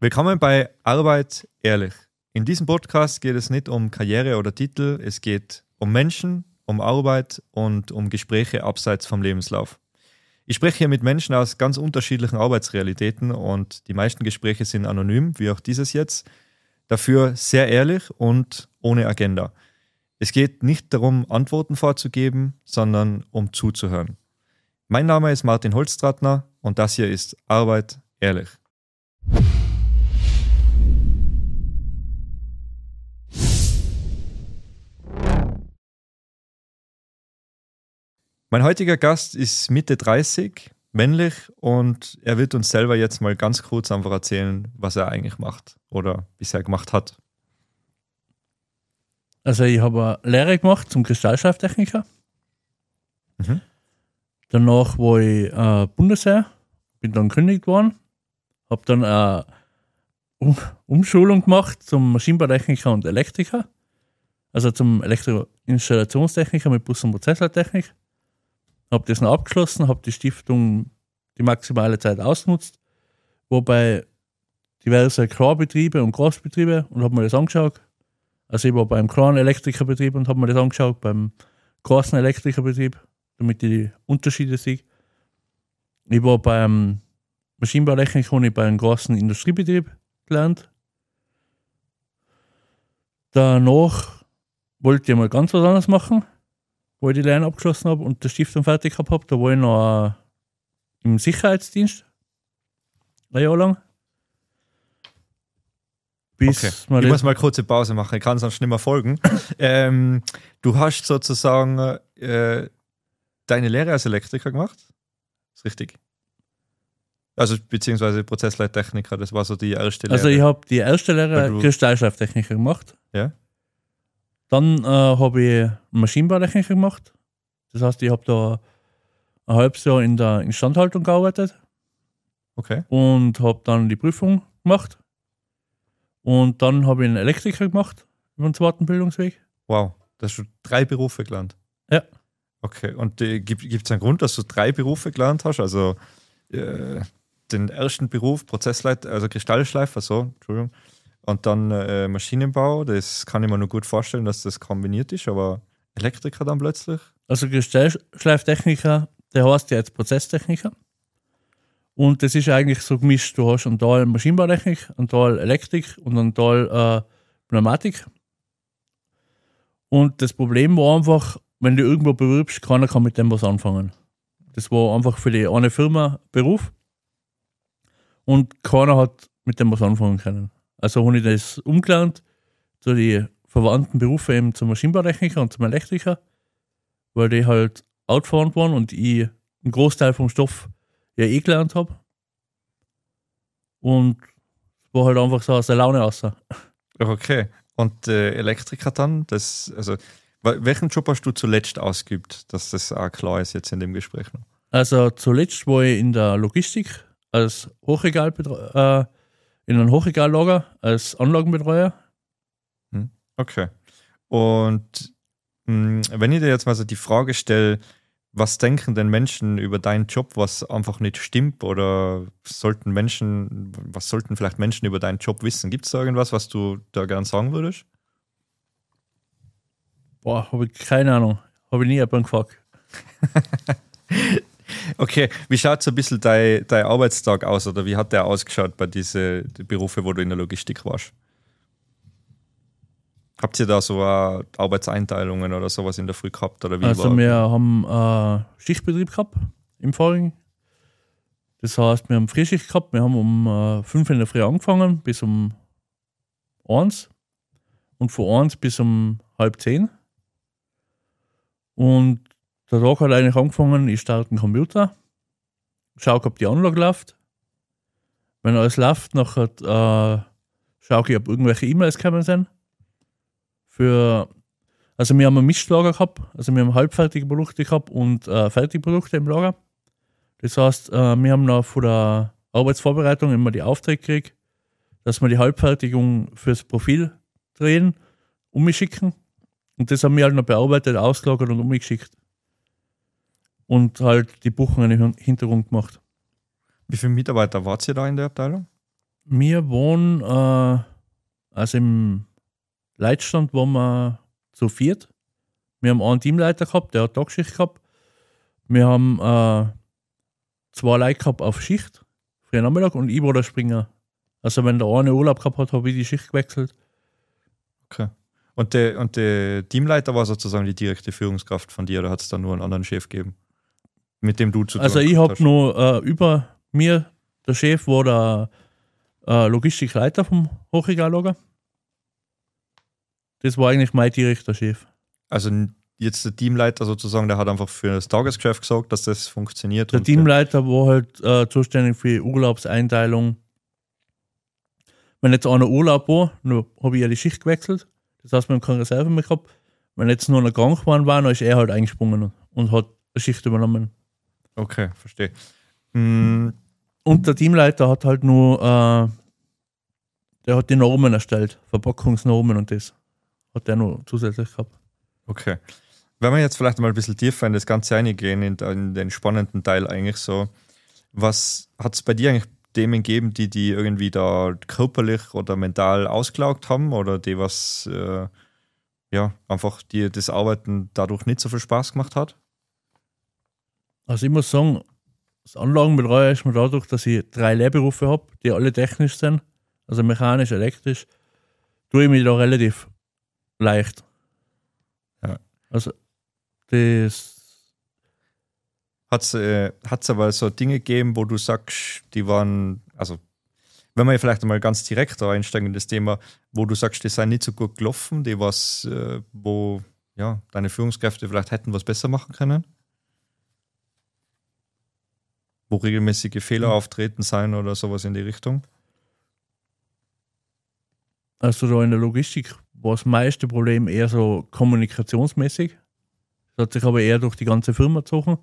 Willkommen bei Arbeit ehrlich. In diesem Podcast geht es nicht um Karriere oder Titel, es geht um Menschen, um Arbeit und um Gespräche abseits vom Lebenslauf. Ich spreche hier mit Menschen aus ganz unterschiedlichen Arbeitsrealitäten und die meisten Gespräche sind anonym, wie auch dieses jetzt. Dafür sehr ehrlich und ohne Agenda. Es geht nicht darum, Antworten vorzugeben, sondern um zuzuhören. Mein Name ist Martin Holzstratner und das hier ist Arbeit ehrlich. Mein heutiger Gast ist Mitte 30, männlich und er wird uns selber jetzt mal ganz kurz einfach erzählen, was er eigentlich macht oder bisher gemacht hat. Also ich habe eine Lehre gemacht zum Kristallschleiftechniker. Danach war ich Bundesheer, bin dann gekündigt worden, habe dann eine Umschulung gemacht zum Maschinenbautechniker und Elektriker, also zum Elektroinstallationstechniker mit Bus- und Prozessleittechnik. Habe das noch abgeschlossen, habe die Stiftung die maximale Zeit ausgenutzt, wobei diverse Kranbetriebe und Großbetriebe und habe mir das angeschaut. Also ich war beim Kran-Elektrikerbetrieb und habe mir das angeschaut, beim großen Elektrikerbetrieb, damit ich die Unterschiede sehe. Ich war beim Maschinenbautechniker und ich bei einem großen Industriebetrieb gelernt. Danach wollte ich mal ganz was anderes machen, wo ich die Lehre abgeschlossen habe und die Stiftung fertig gehabt habe. Da war ich noch im Sicherheitsdienst, ein Jahr lang. Okay. Ich muss mal kurze Pause machen, ich kann sonst nicht mehr folgen. Du hast sozusagen deine Lehre als Elektriker gemacht? Ist richtig? Also beziehungsweise Prozessleittechniker, das war so die erste Lehre. Also ich habe die erste Lehre Kristallschleiftechniker gemacht. Ja. Dann habe ich Maschinenbautechniker gemacht. Das heißt, ich habe da ein halbes Jahr in der Instandhaltung gearbeitet. Okay. Und habe dann die Prüfung gemacht. Und dann habe ich einen Elektriker gemacht über den zweiten Bildungsweg. Wow, da hast du 3 Berufe gelernt. Ja. Okay, und gibt es einen Grund, dass du 3 Berufe gelernt hast? Also den ersten Beruf, also Kristallschleifer, Entschuldigung. Und dann Maschinenbau, das kann ich mir nur gut vorstellen, dass das kombiniert ist, aber Elektriker dann plötzlich? Also Kristallschleiftechniker, der heißt ja jetzt Prozesstechniker. Und das ist eigentlich so gemischt. Du hast einen Teil Maschinenbautechnik, einen Teil Elektrik und einen Teil Pneumatik. Und das Problem war einfach, wenn du irgendwo bewirbst, keiner kann mit dem was anfangen. Das war einfach für die eine Firma Beruf und keiner hat mit dem was anfangen können. Also habe ich das umgelernt zu die verwandten Berufe eben zum Maschinenbautechniker und zum Elektriker, weil die halt outfahrend waren und ich einen Großteil vom Stoff ja gelernt habe. Und es war halt einfach so aus der Laune raus. Okay. Und Elektriker dann, welchen Job hast du zuletzt ausgeübt, dass das auch klar ist jetzt in dem Gespräch noch? Also zuletzt war ich in der Logistik als in einem Hochregallager als Anlagenbetreuer. Okay. Und wenn ich dir jetzt mal so die Frage stelle, was denken denn Menschen über deinen Job, was einfach nicht stimmt, oder was sollten vielleicht Menschen über deinen Job wissen? Gibt es da irgendwas, was du da gern sagen würdest? Boah, habe ich keine Ahnung. Habe ich nie jemanden gefragt. Okay, wie schaut so ein bisschen dein Arbeitstag aus, oder wie hat der ausgeschaut bei diesen Berufen, wo du in der Logistik warst? Habt ihr da so Arbeitseinteilungen oder sowas in der Früh gehabt? Oder wie also wir haben Schichtbetrieb gehabt im Vorigen. Das heißt, wir haben Frühschicht gehabt. Wir haben um 5 in der Früh angefangen bis um 1 und von 1 bis um 9:30. Und der Tag hat eigentlich angefangen, ich starte den Computer, schaue, ob die Anlage läuft. Wenn alles läuft, nachher schaue ich, ob irgendwelche E-Mails gekommen sind. Also wir haben ein Mischlager gehabt, also wir haben halbfertige Produkte gehabt und fertige Produkte im Lager. Das heißt, wir haben noch von der Arbeitsvorbereitung immer die Aufträge gekriegt, dass wir die Halbfertigung fürs Profil drehen, umschicken. Und das haben wir halt noch bearbeitet, ausgelagert und umgeschickt. Und halt die Buchungen im Hintergrund gemacht. Wie viele Mitarbeiter wart ihr da in der Abteilung? Wir wohnen, also im Leitstand waren wir zu viert. Wir haben einen Teamleiter gehabt, der hat Tagschicht gehabt. Wir haben 2 Leute gehabt auf Schicht, früh Nachmittag, und ich war der Springer. Also wenn der eine Urlaub gehabt hat, habe ich die Schicht gewechselt. Okay. Und der Teamleiter war sozusagen die direkte Führungskraft von dir, oder hat es dann nur einen anderen Chef gegeben, mit dem du zu tun Also ich hast? habe nur über mir, der Chef war der Logistikleiter vom Hochregallager. Das war eigentlich mein direkter Chef. Also jetzt der Teamleiter sozusagen, der hat einfach für das Tagesgeschäft gesorgt, dass das funktioniert. Der Teamleiter war halt zuständig für die Urlaubseinteilung. Wenn jetzt einer Urlaub war, dann habe ich ja die Schicht gewechselt. Das heißt, wir haben keine Reserve mehr gehabt. Wenn jetzt nur noch krank war, dann ist er halt eingesprungen und hat eine Schicht übernommen. Okay, verstehe. Und der Teamleiter hat halt nur, der hat die Normen erstellt, Verpackungsnormen, und das hat der noch zusätzlich gehabt. Okay. Wenn wir jetzt vielleicht mal ein bisschen tiefer in das Ganze reingehen, in den spannenden Teil eigentlich so, was hat es bei dir eigentlich Themen gegeben, die irgendwie da körperlich oder mental ausgelaugt haben, oder die was einfach dir das Arbeiten dadurch nicht so viel Spaß gemacht hat? Also ich muss sagen, das Anlagenbetreuer ist mir dadurch, dass ich 3 Lehrberufe habe, die alle technisch sind, also mechanisch, elektrisch, tue ich mich da relativ leicht. Ja. Also das... Hat's aber so Dinge gegeben, wo du sagst, die waren, also wenn wir vielleicht mal ganz direkt da einsteigen in das Thema, wo du sagst, die sind nicht so gut gelaufen, die was, wo deine Führungskräfte vielleicht hätten was besser machen können? Wo regelmäßige Fehler auftreten sein oder sowas in die Richtung? Also da in der Logistik war das meiste Problem eher so kommunikationsmäßig. Das hat sich aber eher durch die ganze Firma gezogen,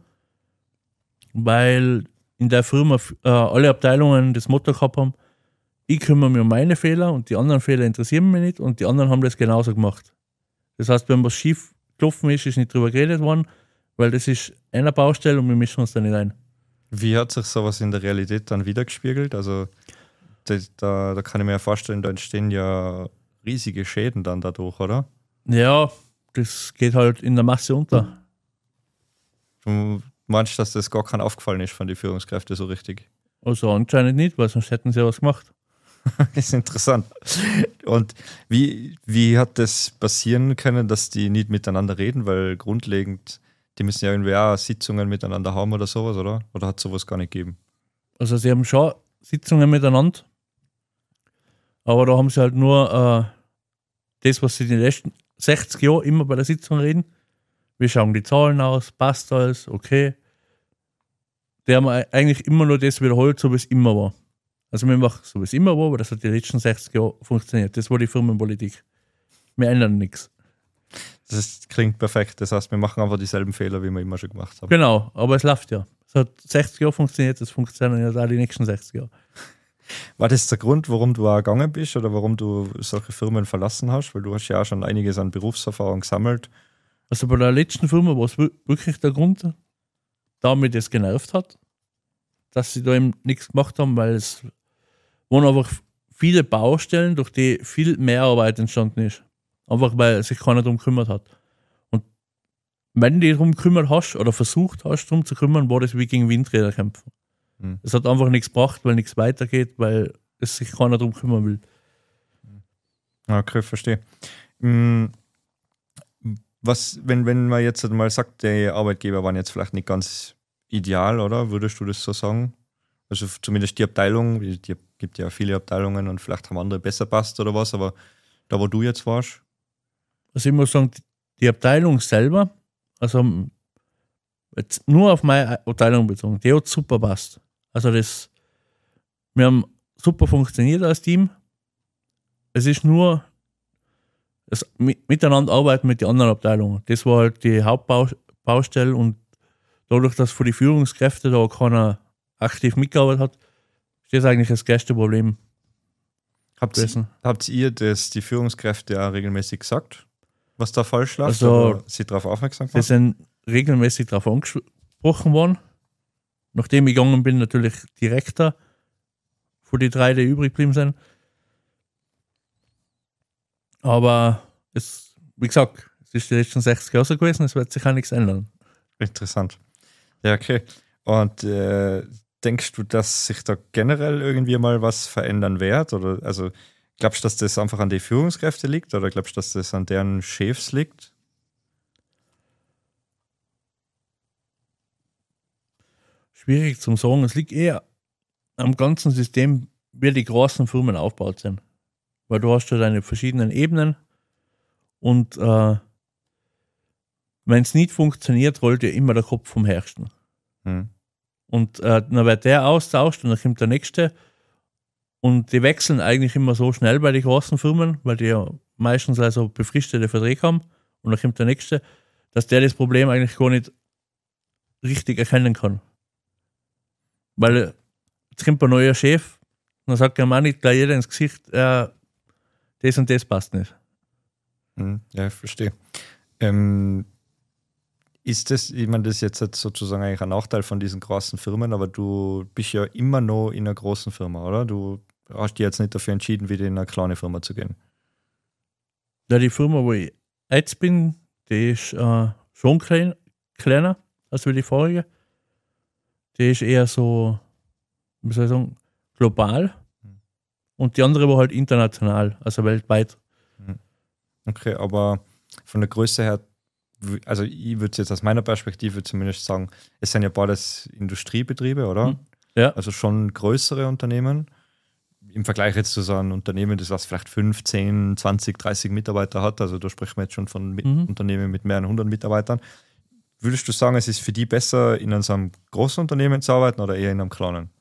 weil in der Firma alle Abteilungen das Motto gehabt haben, ich kümmere mich um meine Fehler und die anderen Fehler interessieren mich nicht, und die anderen haben das genauso gemacht. Das heißt, wenn was schief gelaufen ist nicht drüber geredet worden, weil das ist eine Baustelle und wir mischen uns da nicht ein. Wie hat sich sowas in der Realität dann wiedergespiegelt? Also da kann ich mir ja vorstellen, da entstehen ja riesige Schäden dann dadurch, oder? Ja, das geht halt in der Masse unter. Du meinst, dass das gar kein aufgefallen ist von den Führungskräften so richtig? Also anscheinend nicht, weil sonst hätten sie ja was gemacht. Das ist interessant. Und wie hat das passieren können, dass die nicht miteinander reden? Weil grundlegend, die müssen ja irgendwie auch Sitzungen miteinander haben oder sowas, oder? Oder hat es sowas gar nicht gegeben? Also sie haben schon Sitzungen miteinander, aber da haben sie halt nur das, was sie in den letzten 60 Jahren immer bei der Sitzung reden. Wie schauen die Zahlen aus? Passt alles? Okay. Die haben eigentlich immer nur das wiederholt, so wie es immer war. Also wir machen so, wie es immer war, aber das hat die letzten 60 Jahre funktioniert. Das war die Firmenpolitik. Wir ändern nichts. Klingt perfekt. Das heißt, wir machen einfach dieselben Fehler, wie wir immer schon gemacht haben. Genau, aber es läuft ja. Es hat 60 Jahre funktioniert, das funktioniert ja auch die nächsten 60 Jahre. War das der Grund, warum du auch gegangen bist oder warum du solche Firmen verlassen hast? Weil du hast ja auch schon einiges an Berufserfahrung gesammelt. Also bei der letzten Firma war es wirklich der Grund, da mich das genervt hat, dass sie da eben nichts gemacht haben, weil es waren einfach viele Baustellen, durch die viel mehr Arbeit entstanden ist. Einfach weil sich keiner darum gekümmert hat. Und wenn du dich darum gekümmert hast oder versucht hast, darum zu kümmern, war das wie gegen Windräder kämpfen. Es hat einfach nichts gebracht, weil nichts weitergeht, weil es sich keiner darum kümmern will. Okay, verstehe. Was, wenn man jetzt mal sagt, die Arbeitgeber waren jetzt vielleicht nicht ganz ideal, oder? Würdest du das so sagen? Also zumindest die Abteilung, es gibt ja viele Abteilungen und vielleicht haben andere besser passt oder was, aber da, wo du jetzt warst? Also ich muss sagen, die Abteilung selber, also jetzt nur auf meine Abteilung bezogen, die hat super passt. Also wir haben super funktioniert als Team. Es ist nur das Miteinander arbeiten mit den anderen Abteilungen. Das war halt die Hauptbaustelle, und dadurch, dass für die Führungskräfte da keiner aktiv mitgearbeitet hat, ist das eigentlich das größte Problem. Habt ihr das die Führungskräfte auch regelmäßig gesagt, was da falsch läuft? Also, oder sie darauf aufmerksam gemacht? Sie sind regelmäßig darauf angesprochen worden. Nachdem ich gegangen bin, natürlich direkter von den 3, die übrig geblieben sind. Aber wie gesagt, es ist die letzten 60 Jahre so gewesen, es wird sich auch nichts ändern. Interessant. Ja, okay. Und denkst du, dass sich da generell irgendwie mal was verändern wird? Oder also glaubst du, dass das einfach an die Führungskräfte liegt oder glaubst du, dass das an deren Chefs liegt? Schwierig zum sagen. Es liegt eher am ganzen System, wie die großen Firmen aufgebaut sind. Weil du hast ja deine verschiedenen Ebenen und wenn es nicht funktioniert, rollt ja immer der Kopf vom Herrsten. Und dann wird der austauscht und dann kommt der nächste. Und die wechseln eigentlich immer so schnell bei den großen Firmen, weil die ja meistens also befristete Verträge haben. Und dann kommt der nächste, dass der das Problem eigentlich gar nicht richtig erkennen kann. Weil jetzt kommt ein neuer Chef und dann sagt der Mann nicht gleich jeder ins Gesicht, das und das passt nicht. Ja, ich verstehe. Ist das, ich meine, das ist jetzt sozusagen eigentlich ein Nachteil von diesen großen Firmen, aber du bist ja immer noch in einer großen Firma, oder? Du hast dich jetzt nicht dafür entschieden, wieder in eine kleine Firma zu gehen. Ja, die Firma, wo ich jetzt bin, die ist schon kleiner als wie die vorige. Die ist eher so, wie soll ich sagen, global. Und die andere war halt international, also weltweit. Okay, aber von der Größe her, also ich würde jetzt aus meiner Perspektive zumindest sagen, es sind ja beides Industriebetriebe, oder? Ja. Also schon größere Unternehmen. Im Vergleich jetzt zu so einem Unternehmen, das was vielleicht 5, 10, 20, 30 Mitarbeiter hat, also da sprechen wir jetzt schon von Unternehmen mit mehreren 100 Mitarbeitern. Würdest du sagen, es ist für die besser, in so einem großen Unternehmen zu arbeiten oder eher in einem kleinen?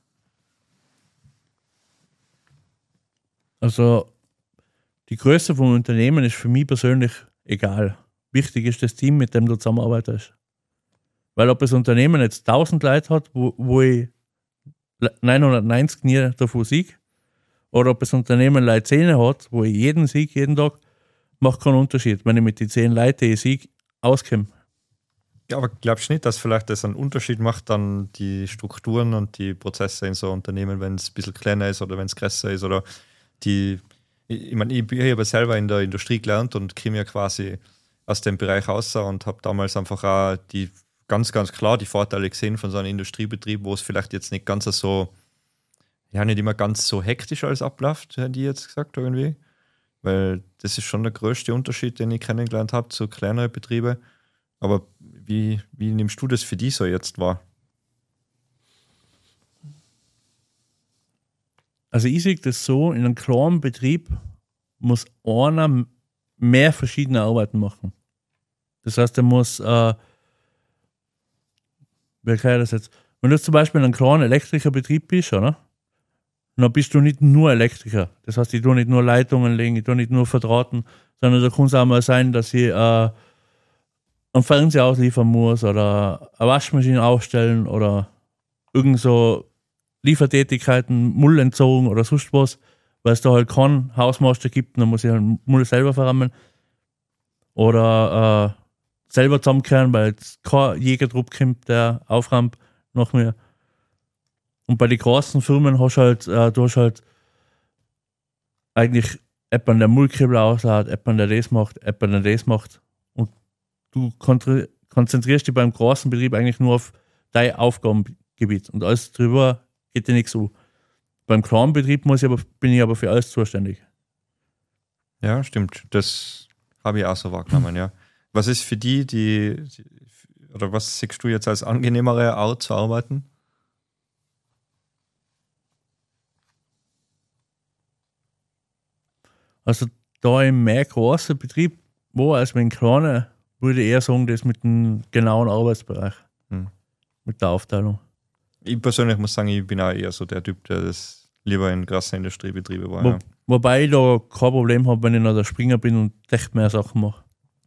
Also die Größe vom Unternehmen ist für mich persönlich egal. Wichtig ist das Team, mit dem du zusammenarbeitest. Weil ob das Unternehmen jetzt 1000 Leute hat, wo ich 990 nie davon siege, oder ob das Unternehmen Leute 10 hat, wo ich jeden siege, jeden Tag, macht keinen Unterschied, wenn ich mit den 10 Leuten, die ich siege, auskomme. Ja, aber glaubst du nicht, dass vielleicht das einen Unterschied macht, dann die Strukturen und die Prozesse in so Unternehmen, wenn es ein bisschen kleiner ist oder wenn es größer ist oder ich meine, ich habe selber in der Industrie gelernt und komme ja quasi aus dem Bereich raus und habe damals einfach auch die ganz, ganz klar die Vorteile gesehen von so einem Industriebetrieb, wo es vielleicht jetzt nicht ganz so, ja, nicht immer ganz so hektisch alles abläuft, hätte ich jetzt gesagt irgendwie. Weil das ist schon der größte Unterschied, den ich kennengelernt habe zu kleineren Betrieben. Aber wie nimmst du das für die so jetzt wahr? Also ich sehe das so, in einem kleinen Betrieb muss einer mehr verschiedene Arbeiten machen. Das heißt, er muss, wie kann ich das jetzt? Wenn du zum Beispiel in einem kleinen Elektrikerbetrieb bist, oder? Dann bist du nicht nur Elektriker. Das heißt, ich tue nicht nur Leitungen legen, ich tue nicht nur verdrahten, sondern da kann es auch mal sein, dass ich einen Fernseher ausliefern muss oder eine Waschmaschine aufstellen oder irgend so Liefertätigkeiten, Müll entzogen oder sonst was, weil es da halt keinen Hausmeister gibt, dann muss ich halt Müll selber verrammeln. Oder selber zusammenkehren, weil jetzt kein Jägertrupp kommt, der auframmt nach mir. Und bei den großen Firmen hast du halt eigentlich jemanden, der Müllkribbel auslaut, jemanden, der das macht, jemanden, der das macht. Und du konzentrierst dich beim großen Betrieb eigentlich nur auf dein Aufgabengebiet. Und alles drüber geht dir nichts an. Beim kleinen Betrieb bin ich aber für alles zuständig. Ja, stimmt. Das habe ich auch so wahrgenommen, ja. Was ist für die, oder was siehst du jetzt als angenehmere Art zu arbeiten? Also da im mehr großen Betrieb war als mit einem kleinen, würde ich eher sagen, das mit dem genauen Arbeitsbereich. Mit der Aufteilung. Ich persönlich muss sagen, ich bin auch eher so der Typ, der das lieber in krassen Industriebetriebe war. Ja. Wobei ich da kein Problem habe, wenn ich noch der Springer bin und echt mehr Sachen mache.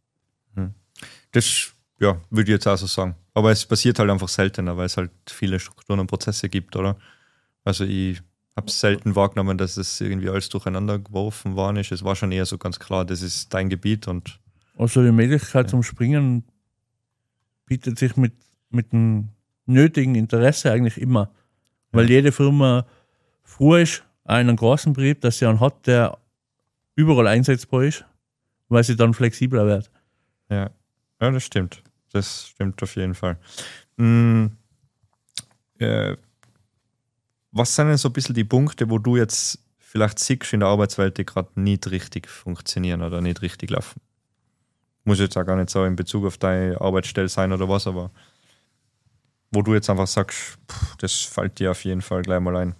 Das, ja, würde ich jetzt auch so sagen. Aber es passiert halt einfach seltener, weil es halt viele Strukturen und Prozesse gibt, oder? Also ich habe es selten wahrgenommen, dass es irgendwie alles durcheinander geworfen worden ist. Es war schon eher so ganz klar, das ist dein Gebiet und also die Möglichkeit zum Springen bietet sich mit dem nötigen Interesse eigentlich immer. Weil jede Firma froh ist, einen großen Betrieb, dass sie einen hat, der überall einsetzbar ist, weil sie dann flexibler wird. Ja, das stimmt. Das stimmt auf jeden Fall. Was sind denn so ein bisschen die Punkte, wo du jetzt vielleicht siehst in der Arbeitswelt, die gerade nicht richtig funktionieren oder nicht richtig laufen? Muss jetzt auch gar nicht so in Bezug auf deine Arbeitsstelle sein oder was, aber wo du jetzt einfach sagst, das fällt dir auf jeden Fall gleich mal ein.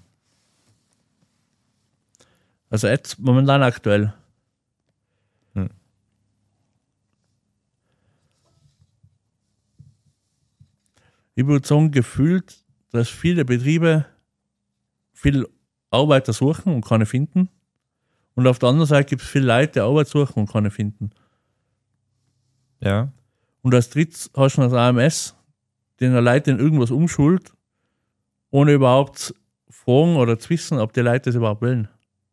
Also jetzt momentan aktuell. Ich würde sagen, gefühlt, dass viele Betriebe viele Arbeiter suchen und keine finden. Und auf der anderen Seite gibt es viele Leute, die Arbeit suchen und keine finden. Ja. Und als drittes hast du noch das AMS, den Leute in irgendwas umschult, ohne überhaupt fragen oder zu wissen, ob die Leute das überhaupt wollen.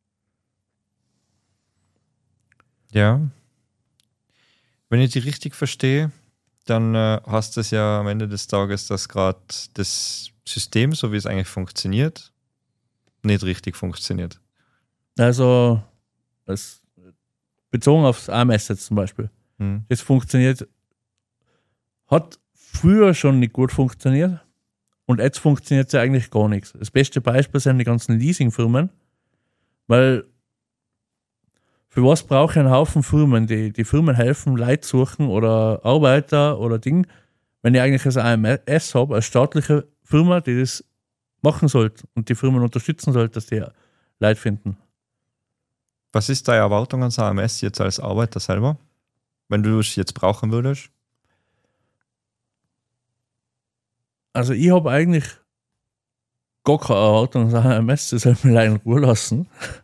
Ja. Wenn ich die richtig verstehe, dann heißt das ja am Ende des Tages, dass gerade das System, so wie es eigentlich funktioniert, nicht richtig funktioniert. Also, bezogen aufs AMS jetzt zum Beispiel. Das funktioniert, hat früher schon nicht gut funktioniert und jetzt funktioniert es ja eigentlich gar nichts. Das beste Beispiel sind die ganzen Leasingfirmen, weil für was brauche ich einen Haufen Firmen, die Firmen helfen, Leute suchen oder Arbeiter oder Ding, wenn ich eigentlich das AMS habe, als staatliche Firma, die das machen sollte und die Firmen unterstützen sollte, dass die Leute finden. Was ist deine Erwartung ans AMS jetzt als Arbeiter selber, wenn du es jetzt brauchen würdest? Also ich habe eigentlich gar keine Erwartung ans AMS, das soll mir leider in Ruhe lassen.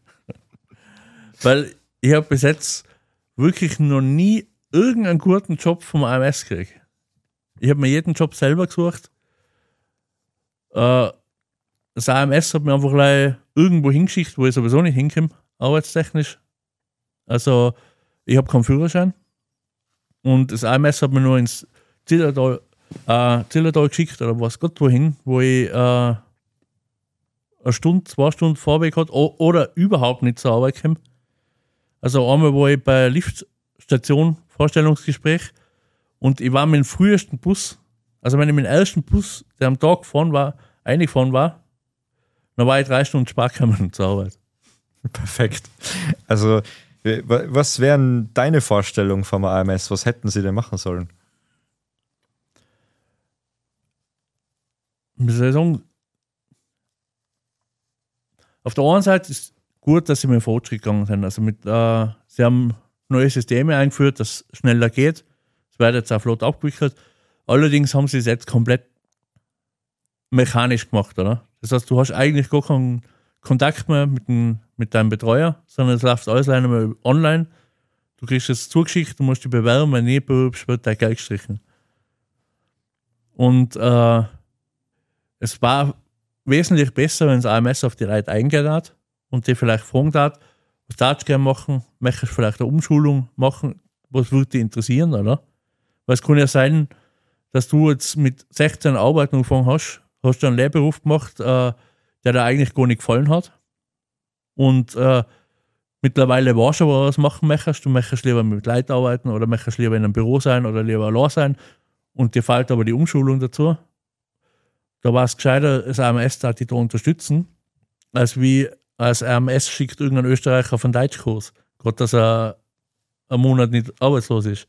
Weil ich habe bis jetzt wirklich noch nie irgendeinen guten Job vom AMS gekriegt. Ich habe mir jeden Job selber gesucht. Das AMS hat mir einfach irgendwo hingeschickt, wo ich sowieso nicht hinkomme, arbeitstechnisch. Also ich habe keinen Führerschein. Und das AMS hat mir nur ins Zillertal geschickt oder was Gott wohin, wo ich eine Stunde, 2 Stunden Fahrweg hatte oder überhaupt nicht zur Arbeit komme. Also einmal war ich bei Liftstation Vorstellungsgespräch und ich war mit dem frühesten Bus, also wenn ich mit dem ersten Bus, der am Tag eingefahren war, dann war ich 3 Stunden spät gekommen zur Arbeit. Perfekt. Also was wären deine Vorstellungen vom AMS? Was hätten sie denn machen sollen? Wie soll ich sagen? Auf der einen Seite ist gut, dass sie mit dem Fortschritt gegangen sind. Also sie haben neue Systeme eingeführt, dass es schneller geht. Es wird jetzt auch flott abgewickelt. Allerdings haben sie es jetzt komplett mechanisch gemacht, oder? Das heißt, du hast eigentlich gar keinen Kontakt mehr mit deinem Betreuer, sondern es läuft alles einmal online. Du kriegst es zugeschickt, du musst dich bewerben, wenn du nicht bewirbst, wird dein Geld gestrichen. Und es war wesentlich besser, wenn das AMS auf die Leute eingeht hat und die vielleicht fragen hat, was darfst du gerne machen, möchtest du vielleicht eine Umschulung machen, was würde dich interessieren, oder? Weil es kann ja sein, dass du jetzt mit 16 Arbeiten angefangen hast du einen Lehrberuf gemacht, der dir eigentlich gar nicht gefallen hat und mittlerweile weißt du, was machen möchtest. Du möchtest lieber mit Leuten arbeiten oder möchtest lieber in einem Büro sein oder lieber allein sein und dir fehlt aber die Umschulung dazu. Da war es gescheiter, das AMS da die da unterstützen, als AMS schickt irgendein Österreicher auf einen Deutschkurs. Gerade, dass er einen Monat nicht arbeitslos ist.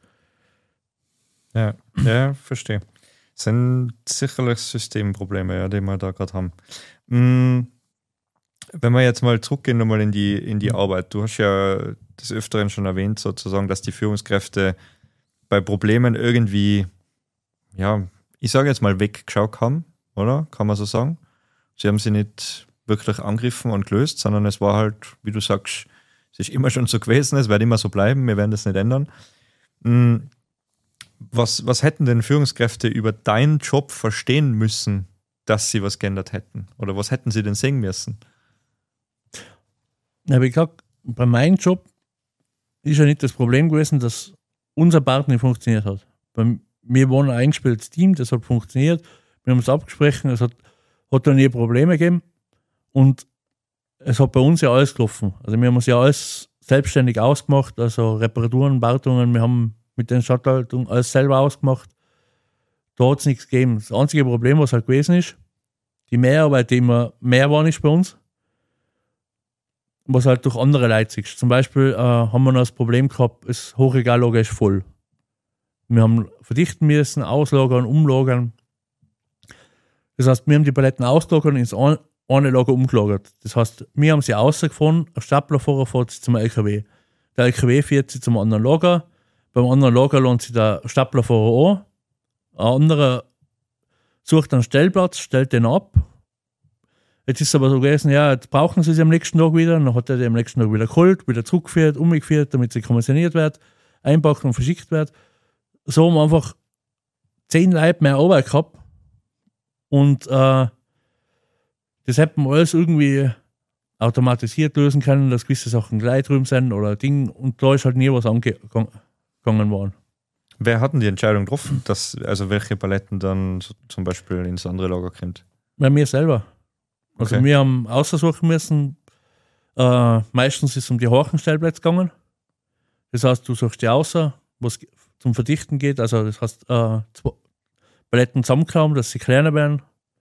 Ja, verstehe. Das sind sicherlich Systemprobleme, ja, die wir da gerade haben. Wenn wir jetzt mal zurückgehen nochmal in die Arbeit. Du hast ja des Öfteren schon erwähnt, sozusagen, dass die Führungskräfte bei Problemen irgendwie, ja, ich sage jetzt mal weggeschaut haben, oder? Kann man so sagen? Sie haben sie nicht wirklich angegriffen und gelöst, sondern es war halt, wie du sagst, es ist immer schon so gewesen, es wird immer so bleiben, wir werden das nicht ändern. Was hätten denn Führungskräfte über deinen Job verstehen müssen, dass sie was geändert hätten? Oder was hätten sie denn sehen müssen? Ja, wie gesagt, bei meinem Job ist ja nicht das Problem gewesen, dass unser Partner nicht funktioniert hat. Wir waren ein eingespieltes Team, das hat funktioniert. Wir haben es abgesprochen, es hat da nie Probleme gegeben. Und es hat bei uns ja alles gelaufen. Also wir haben uns ja alles selbstständig ausgemacht, also Reparaturen, Wartungen, wir haben mit den Stadthaltungen alles selber ausgemacht. Da hat es nichts gegeben. Das einzige Problem, was halt gewesen ist, die Mehrarbeit, die immer mehr war, ist bei uns, was halt durch andere Leute ist. Zum Beispiel haben wir noch das Problem gehabt, das Hochregallager ist voll. Wir haben verdichten müssen, auslagern, umlagern. Das heißt, wir haben die Paletten ausgelagert und ins eine Lager umgelagert. Das heißt, wir haben sie rausgefahren, ein Staplerfahrer fährt sie zum LKW. Der LKW fährt sie zum anderen Lager. Beim anderen Lager lohnt sich der Staplerfahrer an. Ein anderer sucht einen Stellplatz, stellt den ab. Jetzt ist es aber so gewesen, ja, jetzt brauchen sie am nächsten Tag wieder. Dann hat er die am nächsten Tag wieder geholt, wieder zurückgeführt, umgeführt, damit sie kommissioniert wird, einpackt und verschickt wird. So haben wir einfach 10 Leute mehr Arbeit gehabt. Und das hätten wir alles irgendwie automatisiert lösen können, dass gewisse Sachen gleich drüben sind oder Ding. Und da ist halt nie was angegangen worden. Wer hat denn die Entscheidung getroffen, dass, also welche Paletten dann so zum Beispiel ins andere Lager kommt? Bei mir selber. Also Okay. wir haben aussuchen müssen, meistens ist es um die Horchenstellplätze gegangen. Das heißt, du suchst die außer, was zum Verdichten geht. Also das heißt, 2 Paletten zusammenklauen, dass sie kleiner werden.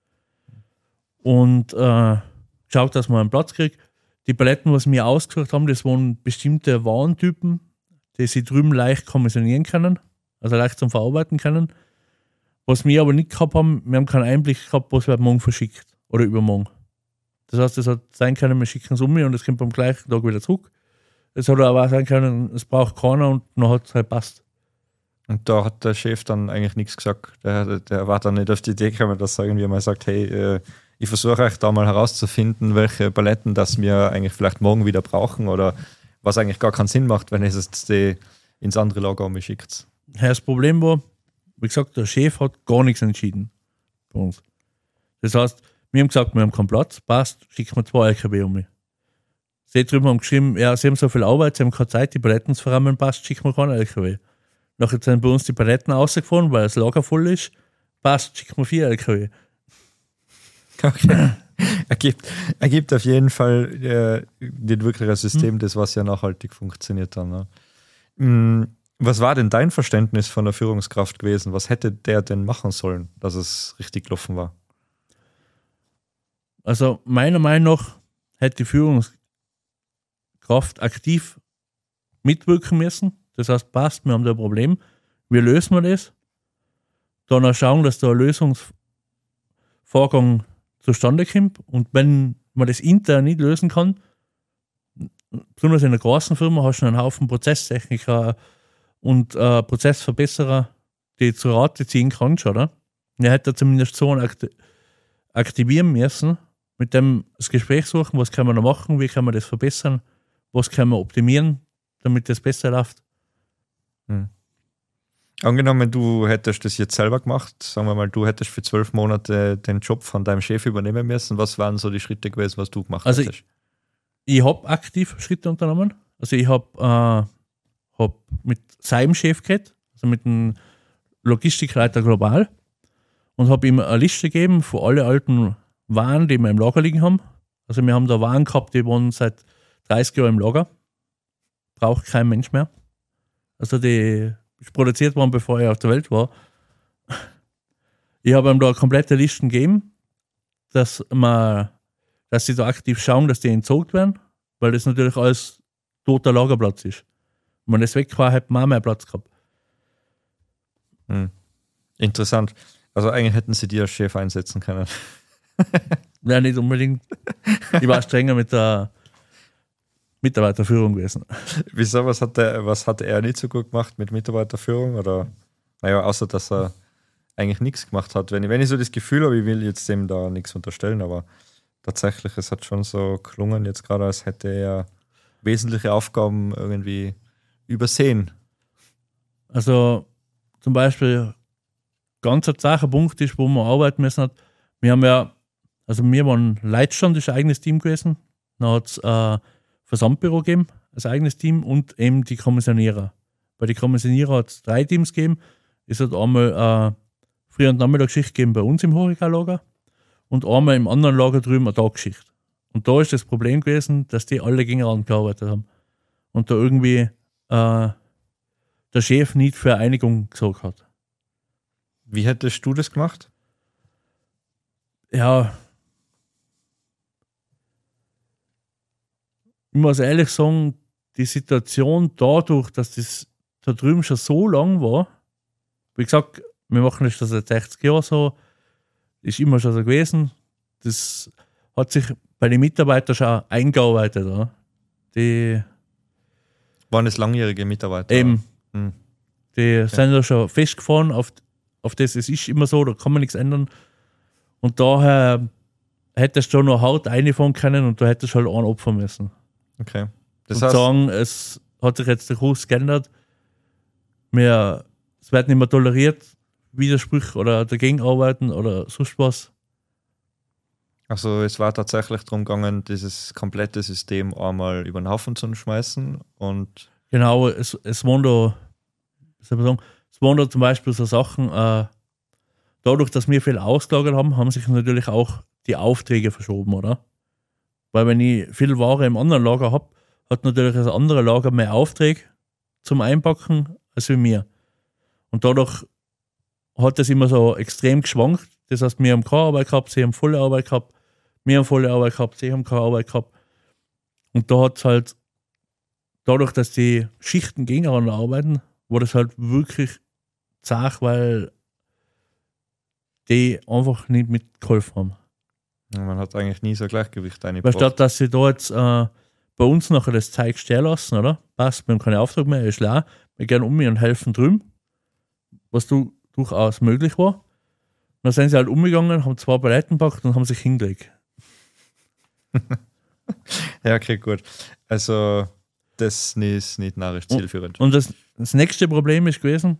Und schaut, dass man einen Platz kriegt. Die Paletten, was wir ausgesucht haben, das waren bestimmte Warentypen, die sie drüben leicht kommissionieren können, also leicht zum Verarbeiten können. Was wir aber nicht gehabt haben, wir haben keinen Einblick gehabt, was wird morgen verschickt oder übermorgen. Das heißt, es hat sein können, wir schicken es um und es kommt am gleichen Tag wieder zurück. Es hat aber auch sein können, es braucht keiner und dann hat es halt passt. Und da hat der Chef dann eigentlich nichts gesagt. Der war dann nicht auf die Idee gekommen, dass er irgendwie mal sagt, hey, ich versuche euch da mal herauszufinden, welche Paletten das wir eigentlich vielleicht morgen wieder brauchen oder was eigentlich gar keinen Sinn macht, wenn ihr es jetzt ins andere Lager umschickt. Das Problem war, wie gesagt, der Chef hat gar nichts entschieden bei uns. Das heißt, wir haben gesagt, wir haben keinen Platz, passt, schicken wir 2 LKW um mich. Sie drüben haben geschrieben, ja, sie haben so viel Arbeit, sie haben keine Zeit, die Paletten zu verrammeln, passt, schicken wir keinen LKW. Nachher sind bei uns die Paletten rausgefahren, weil das Lager voll ist, passt, schicken wir 4 LKW. Okay. Ergibt auf jeden Fall nicht wirklich ein System, das was ja nachhaltig funktioniert dann. Ne? Was war denn dein Verständnis von der Führungskraft gewesen? Was hätte der denn machen sollen, dass es richtig gelaufen war? Also meiner Meinung nach hätte die Führungskraft aktiv mitwirken müssen. Das heißt, passt, wir haben da ein Problem, wie lösen wir das? Dann auch schauen, dass da ein Lösungsvorgang zustande kommt. Und wenn man das intern nicht lösen kann, besonders in einer großen Firma hast du einen Haufen Prozesstechniker und Prozessverbesserer, die zu Rate ziehen kannst, oder? Er hätte zumindest so einen aktivieren müssen, mit dem das Gespräch suchen, was kann man da machen, wie kann man das verbessern, was kann man optimieren, damit das besser läuft. Angenommen, du hättest das jetzt selber gemacht, sagen wir mal, du hättest für 12 Monate den Job von deinem Chef übernehmen müssen. Was waren so die Schritte gewesen, was du gemacht hättest? Ich habe aktiv Schritte unternommen. Also ich habe hab mit seinem Chef geredet, also mit dem Logistikleiter global, und habe ihm eine Liste gegeben von alle alten Waren, die wir im Lager liegen haben. Also wir haben da Waren gehabt, die waren seit 30 Jahren im Lager. Braucht kein Mensch mehr. Also die ist produziert worden, bevor er auf der Welt war. Ich habe ihm da eine komplette Listen gegeben, dass sie da aktiv schauen, dass die entzogen werden, weil das natürlich alles toter Lagerplatz ist. Wenn das weg war, hätten wir auch mehr Platz gehabt. Interessant. Also eigentlich hätten sie dir als Chef einsetzen können. Ja, nicht unbedingt. Ich war strenger mit der Mitarbeiterführung gewesen. Wieso? Was hat er nicht so gut gemacht mit Mitarbeiterführung? Oder, naja, außer dass er eigentlich nichts gemacht hat. Wenn ich so das Gefühl habe, ich will jetzt dem da nichts unterstellen, aber tatsächlich, es hat schon so gelungen, jetzt gerade, als hätte er wesentliche Aufgaben irgendwie übersehen. Also zum Beispiel ganz ein zacher Punkt ist, wo man arbeiten müssen hat. Wir waren Leitstand, das ist ein eigenes Team gewesen. Dann hat es Versandbüro gegeben, als eigenes Team, und eben die Kommissionierer. Bei den Kommissionierer hat es 3 Teams gegeben. Es hat einmal Früh- und Nachmittagsschicht gegeben bei uns im Hochregallager und einmal im anderen Lager drüben eine Tagschicht. Und da ist das Problem gewesen, dass die alle gegeneinander gearbeitet haben. Und da irgendwie der Chef nicht für Einigung gesorgt hat. Wie hättest du das gemacht? Ja, ich muss ehrlich sagen, die Situation dadurch, dass das da drüben schon so lang war, wie gesagt, wir machen das schon seit 60 Jahren so, ist immer schon so gewesen, das hat sich bei den Mitarbeitern schon eingearbeitet. Oder? Die Waren es langjährige Mitarbeiter? eben, die sind ja schon festgefahren, auf das, es ist immer so, da kann man nichts ändern. Und daher hättest du schon noch hart reinfahren können und da hättest du halt einen opfern müssen. Okay. Das heißt, sagen, es hat sich jetzt der Kurs geändert. Es wird nicht mehr toleriert, Widersprüche oder dagegen arbeiten oder sonst was. Also es war tatsächlich darum gegangen, dieses komplette System einmal über den Haufen zu schmeißen und genau, es waren da, es waren da zum Beispiel so Sachen, dadurch, dass wir viel ausgelagert haben, haben sich natürlich auch die Aufträge verschoben, oder? Weil wenn ich viel Ware im anderen Lager habe, hat natürlich das andere Lager mehr Aufträge zum Einpacken als für mir. Und dadurch hat das immer so extrem geschwankt. Das heißt, wir haben keine Arbeit gehabt, sie haben volle Arbeit gehabt, wir haben volle Arbeit gehabt, sie haben keine Arbeit gehabt. Und da hat es halt, dadurch, dass die Schichten gegeneinander arbeiten, war das halt wirklich zart, weil die einfach nicht mitgeholfen haben. man hat eigentlich nie so ein Gleichgewicht Weil eingebracht. statt, dass sie da jetzt bei uns nachher das Zeug stehen lassen, oder? Passt, wir haben keinen Auftrag mehr, ist klar. Wir gehen um mich und helfen drüben, was durchaus möglich war. Dann sind sie halt umgegangen, haben 2 Paletten gepackt und haben sich hingelegt. Ja, okay, gut. Also das ist nicht narrisch zielführend. Und das nächste Problem ist gewesen,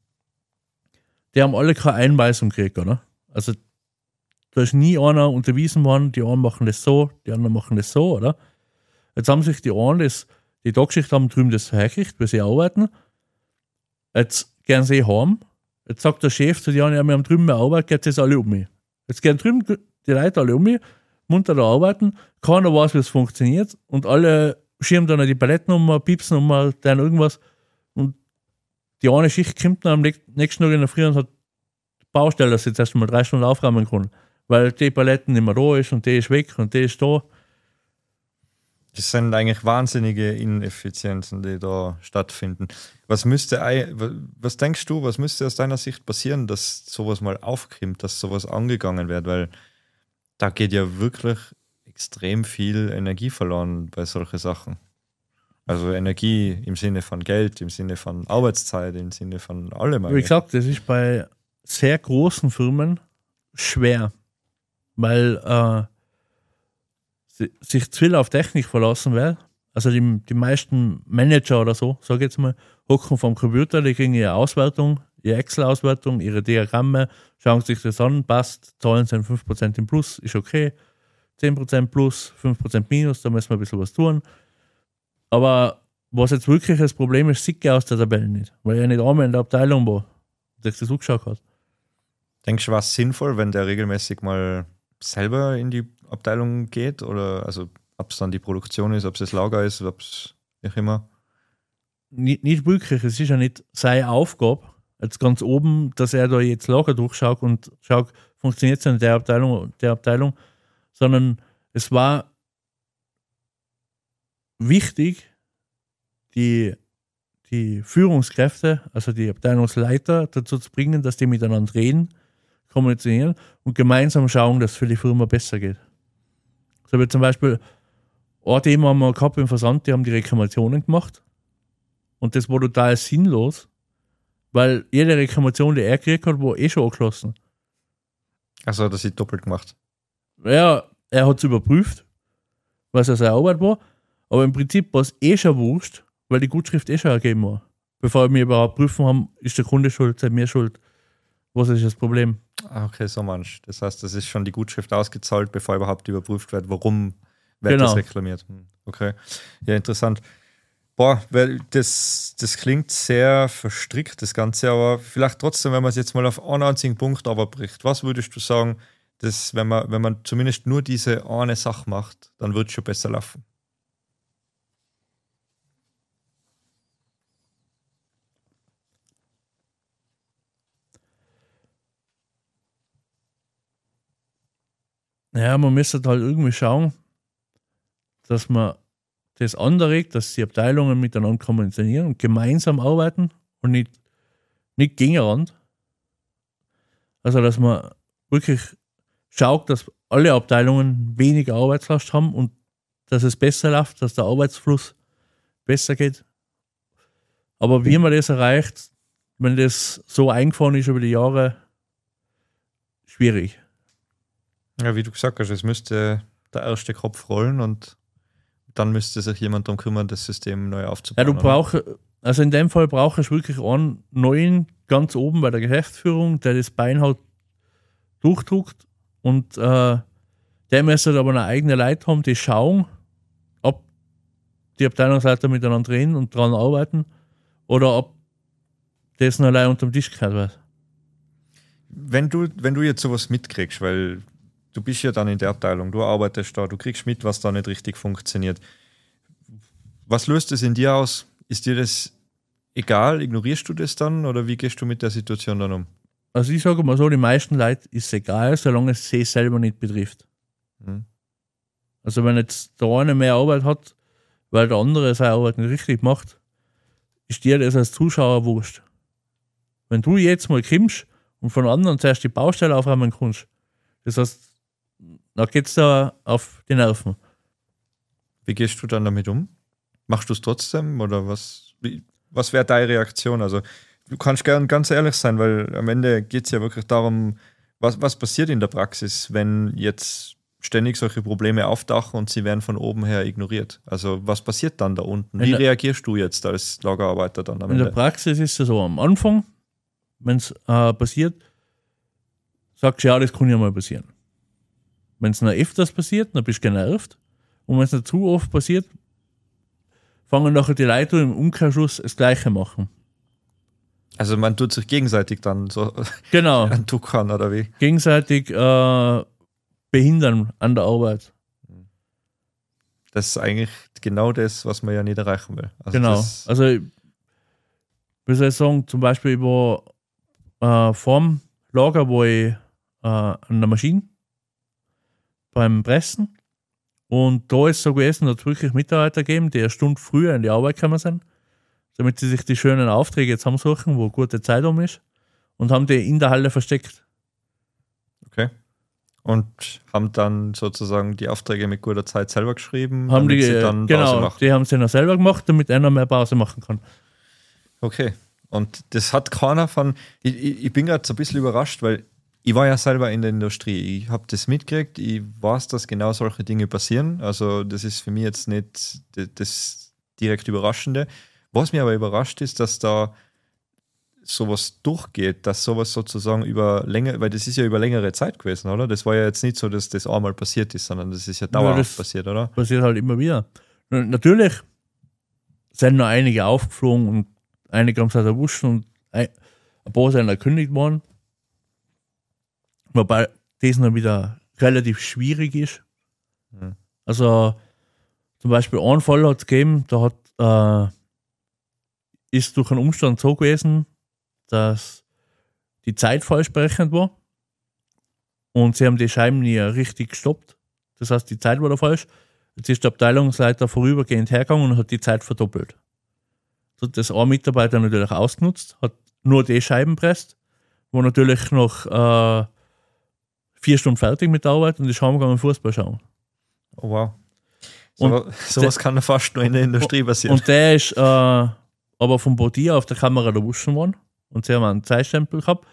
die haben alle keine Einweisung gekriegt, oder? Also da ist nie einer unterwiesen worden, die einen machen das so, die anderen machen das so, oder? Jetzt haben sich die einen, die Tagschicht haben drüben das hergekriegt, weil sie arbeiten. Jetzt gehen sie heim. Jetzt sagt der Chef zu den anderen, ja, wir haben drüben mehr Arbeit, geht jetzt alle um mich. Jetzt gehen drüben die Leute alle um mich, munter da arbeiten, keiner weiß, wie es funktioniert und alle schirmen dann die Paletten um, piepsen um, dann irgendwas. Und die eine Schicht kommt dann am nächsten Tag in der Früh und hat Baustelle, dass sie jetzt erst mal 3 Stunden aufräumen kann. Weil die Paletten nicht mehr da ist und die ist weg und die ist da. Das sind eigentlich wahnsinnige Ineffizienzen, die da stattfinden. Was denkst du, was müsste aus deiner Sicht passieren, dass sowas mal aufkommt, dass sowas angegangen wird? Weil da geht ja wirklich extrem viel Energie verloren bei solchen Sachen. Also Energie im Sinne von Geld, im Sinne von Arbeitszeit, im Sinne von allem. Wie gesagt, das ist bei sehr großen Firmen schwer, weil sich zu viel auf Technik verlassen will. Also die meisten Manager oder so, sage ich jetzt mal, hocken vom Computer, die kriegen ihre Auswertung, ihre Excel-Auswertung, ihre Diagramme, schauen sich das an, passt, Zahlen sind 5% im Plus, ist okay, 10% plus, 5% minus, da müssen wir ein bisschen was tun. Aber was jetzt wirklich das Problem ist, sieht aus der Tabelle nicht, weil er nicht einmal in der Abteilung war, der sich das angeschaut hat. Denkst du, war es sinnvoll, wenn der regelmäßig mal selber in die Abteilung geht? Oder also ob es dann die Produktion ist, ob es das Lager ist, ob es wie auch immer? Nicht wirklich, es ist ja nicht seine Aufgabe, jetzt ganz oben, dass er da jetzt Lager durchschaut und schaut, funktioniert es in der Abteilung, sondern es war wichtig, die Führungskräfte, also die Abteilungsleiter, dazu zu bringen, dass die miteinander reden, kommunizieren und gemeinsam schauen, dass es für die Firma besser geht. So wie zum Beispiel, ein Thema haben wir gehabt im Versand, die haben die Reklamationen gemacht und das war total sinnlos, weil jede Reklamation, die er gekriegt hat, war schon angeschlossen. Also das ist doppelt gemacht. Ja, er hat es überprüft, was seine Arbeit war, aber im Prinzip war es schon wurscht, weil die Gutschrift schon ergeben war. Bevor wir überhaupt prüfen haben, ist der Kunde schuld, seid mir schuld. Was ist das Problem? Okay, so manch. Das heißt, das ist schon die Gutschrift ausgezahlt, bevor überhaupt überprüft wird, warum wird das reklamiert. Okay, ja, interessant. Boah, das klingt sehr verstrickt, das Ganze, aber vielleicht trotzdem, wenn man es jetzt mal auf einen einzigen Punkt aber bricht, was würdest du sagen, wenn man zumindest nur diese eine Sache macht, dann wird es schon besser laufen. Ja, man müsste halt irgendwie schauen, dass man das anregt, dass die Abteilungen miteinander kommunizieren und gemeinsam arbeiten und nicht gegeneinander. Also, dass man wirklich schaut, dass alle Abteilungen weniger Arbeitslast haben und dass es besser läuft, dass der Arbeitsfluss besser geht. Aber wie man das erreicht, wenn das so eingefahren ist über die Jahre, schwierig. Ja, wie du gesagt hast, es müsste der erste Kopf rollen und dann müsste sich jemand darum kümmern, das System neu aufzubauen. Ja, du brauchst, also in dem Fall brauchst du wirklich einen neuen ganz oben bei der Geschäftsführung, der das Bein halt durchdruckt und der müsste aber eine eigene Leute haben, die schauen, ob die Abteilungsleiter miteinander reden und daran arbeiten oder ob das noch allein unter dem Tisch gehört wird. Wenn du jetzt sowas mitkriegst, weil du bist ja dann in der Abteilung, du arbeitest da, du kriegst mit, was da nicht richtig funktioniert. Was löst es in dir aus? Ist dir das egal? Ignorierst du das dann oder wie gehst du mit der Situation dann um? Also ich sage mal so, die meisten Leute ist es egal, solange es sie selber nicht betrifft. Also wenn jetzt der eine mehr Arbeit hat, weil der andere seine Arbeit nicht richtig macht, ist dir das als Zuschauer wurscht. Wenn du jetzt mal kommst und von anderen zuerst die Baustelle aufräumen kannst, das heißt, da geht es da auf die Nerven. Wie gehst du dann damit um? Machst du es trotzdem oder was wäre deine Reaktion? Also du kannst gern ganz ehrlich sein, weil am Ende geht es ja wirklich darum, was passiert in der Praxis, wenn jetzt ständig solche Probleme auftauchen und sie werden von oben her ignoriert. Also was passiert dann da unten? Wie reagierst du jetzt als Lagerarbeiter dann am Ende? In der Praxis ist es so, am Anfang, wenn es passiert, sagst du, ja, das kann ja mal passieren. Wenn es noch öfters passiert, dann bist du genervt. Und wenn es nicht zu oft passiert, fangen nachher die Leute im Umkehrschluss das Gleiche machen. Also man tut sich gegenseitig dann so genau. antuckern oder wie? Gegenseitig behindern an der Arbeit. Das ist eigentlich genau das, was man ja nicht erreichen will. Also genau. Also wie soll ich sagen, zum Beispiel über vorm Lager, wo ich an der Maschine beim Pressen und da ist so gewesen, dass es wirklich Mitarbeiter gegeben, die eine Stunde früher in die Arbeit gekommen sind, damit sie sich die schönen Aufträge zusammensuchen, wo gute Zeit um ist, und haben die in der Halle versteckt. Okay. Und haben dann sozusagen die Aufträge mit guter Zeit selber geschrieben, haben damit die, sie dann genau, Pause machen. Die haben sie noch selber gemacht, damit einer mehr Pause machen kann. Okay. Und das hat keiner von... Ich bin gerade so ein bisschen überrascht, weil ich war ja selber in der Industrie. Ich habe das mitgekriegt. Ich weiß, dass genau solche Dinge passieren. Also das ist für mich jetzt nicht das direkt Überraschende. Was mir aber überrascht ist, dass da sowas durchgeht, dass sowas sozusagen über länger, weil das ist ja über längere Zeit gewesen, oder? Das war ja jetzt nicht so, dass das einmal passiert ist, sondern das ist ja dauerhaft passiert, oder? Passiert halt immer wieder. Natürlich sind noch einige aufgeflogen und einige haben es halt erwischt und ein paar sind gekündigt worden. Wobei das noch wieder relativ schwierig ist. Mhm. Also zum Beispiel einen Fall hat es gegeben, da ist durch einen Umstand so gewesen, dass die Zeit falsch berechnet war und sie haben die Scheiben nie richtig gestoppt. Das heißt, die Zeit war da falsch. Jetzt ist der Abteilungsleiter vorübergehend hergegangen und hat die Zeit verdoppelt. So hat das ein Mitarbeiter natürlich ausgenutzt, hat nur die Scheiben presst, war natürlich noch 4 Stunden fertig mit der Arbeit und ist heimgegangen Fußball schauen. Oh wow. Sowas kann ja fast nur in der Industrie passieren. Und der ist aber vom Portier auf der Kamera erwuschen worden und sie haben einen Zeitstempel gehabt.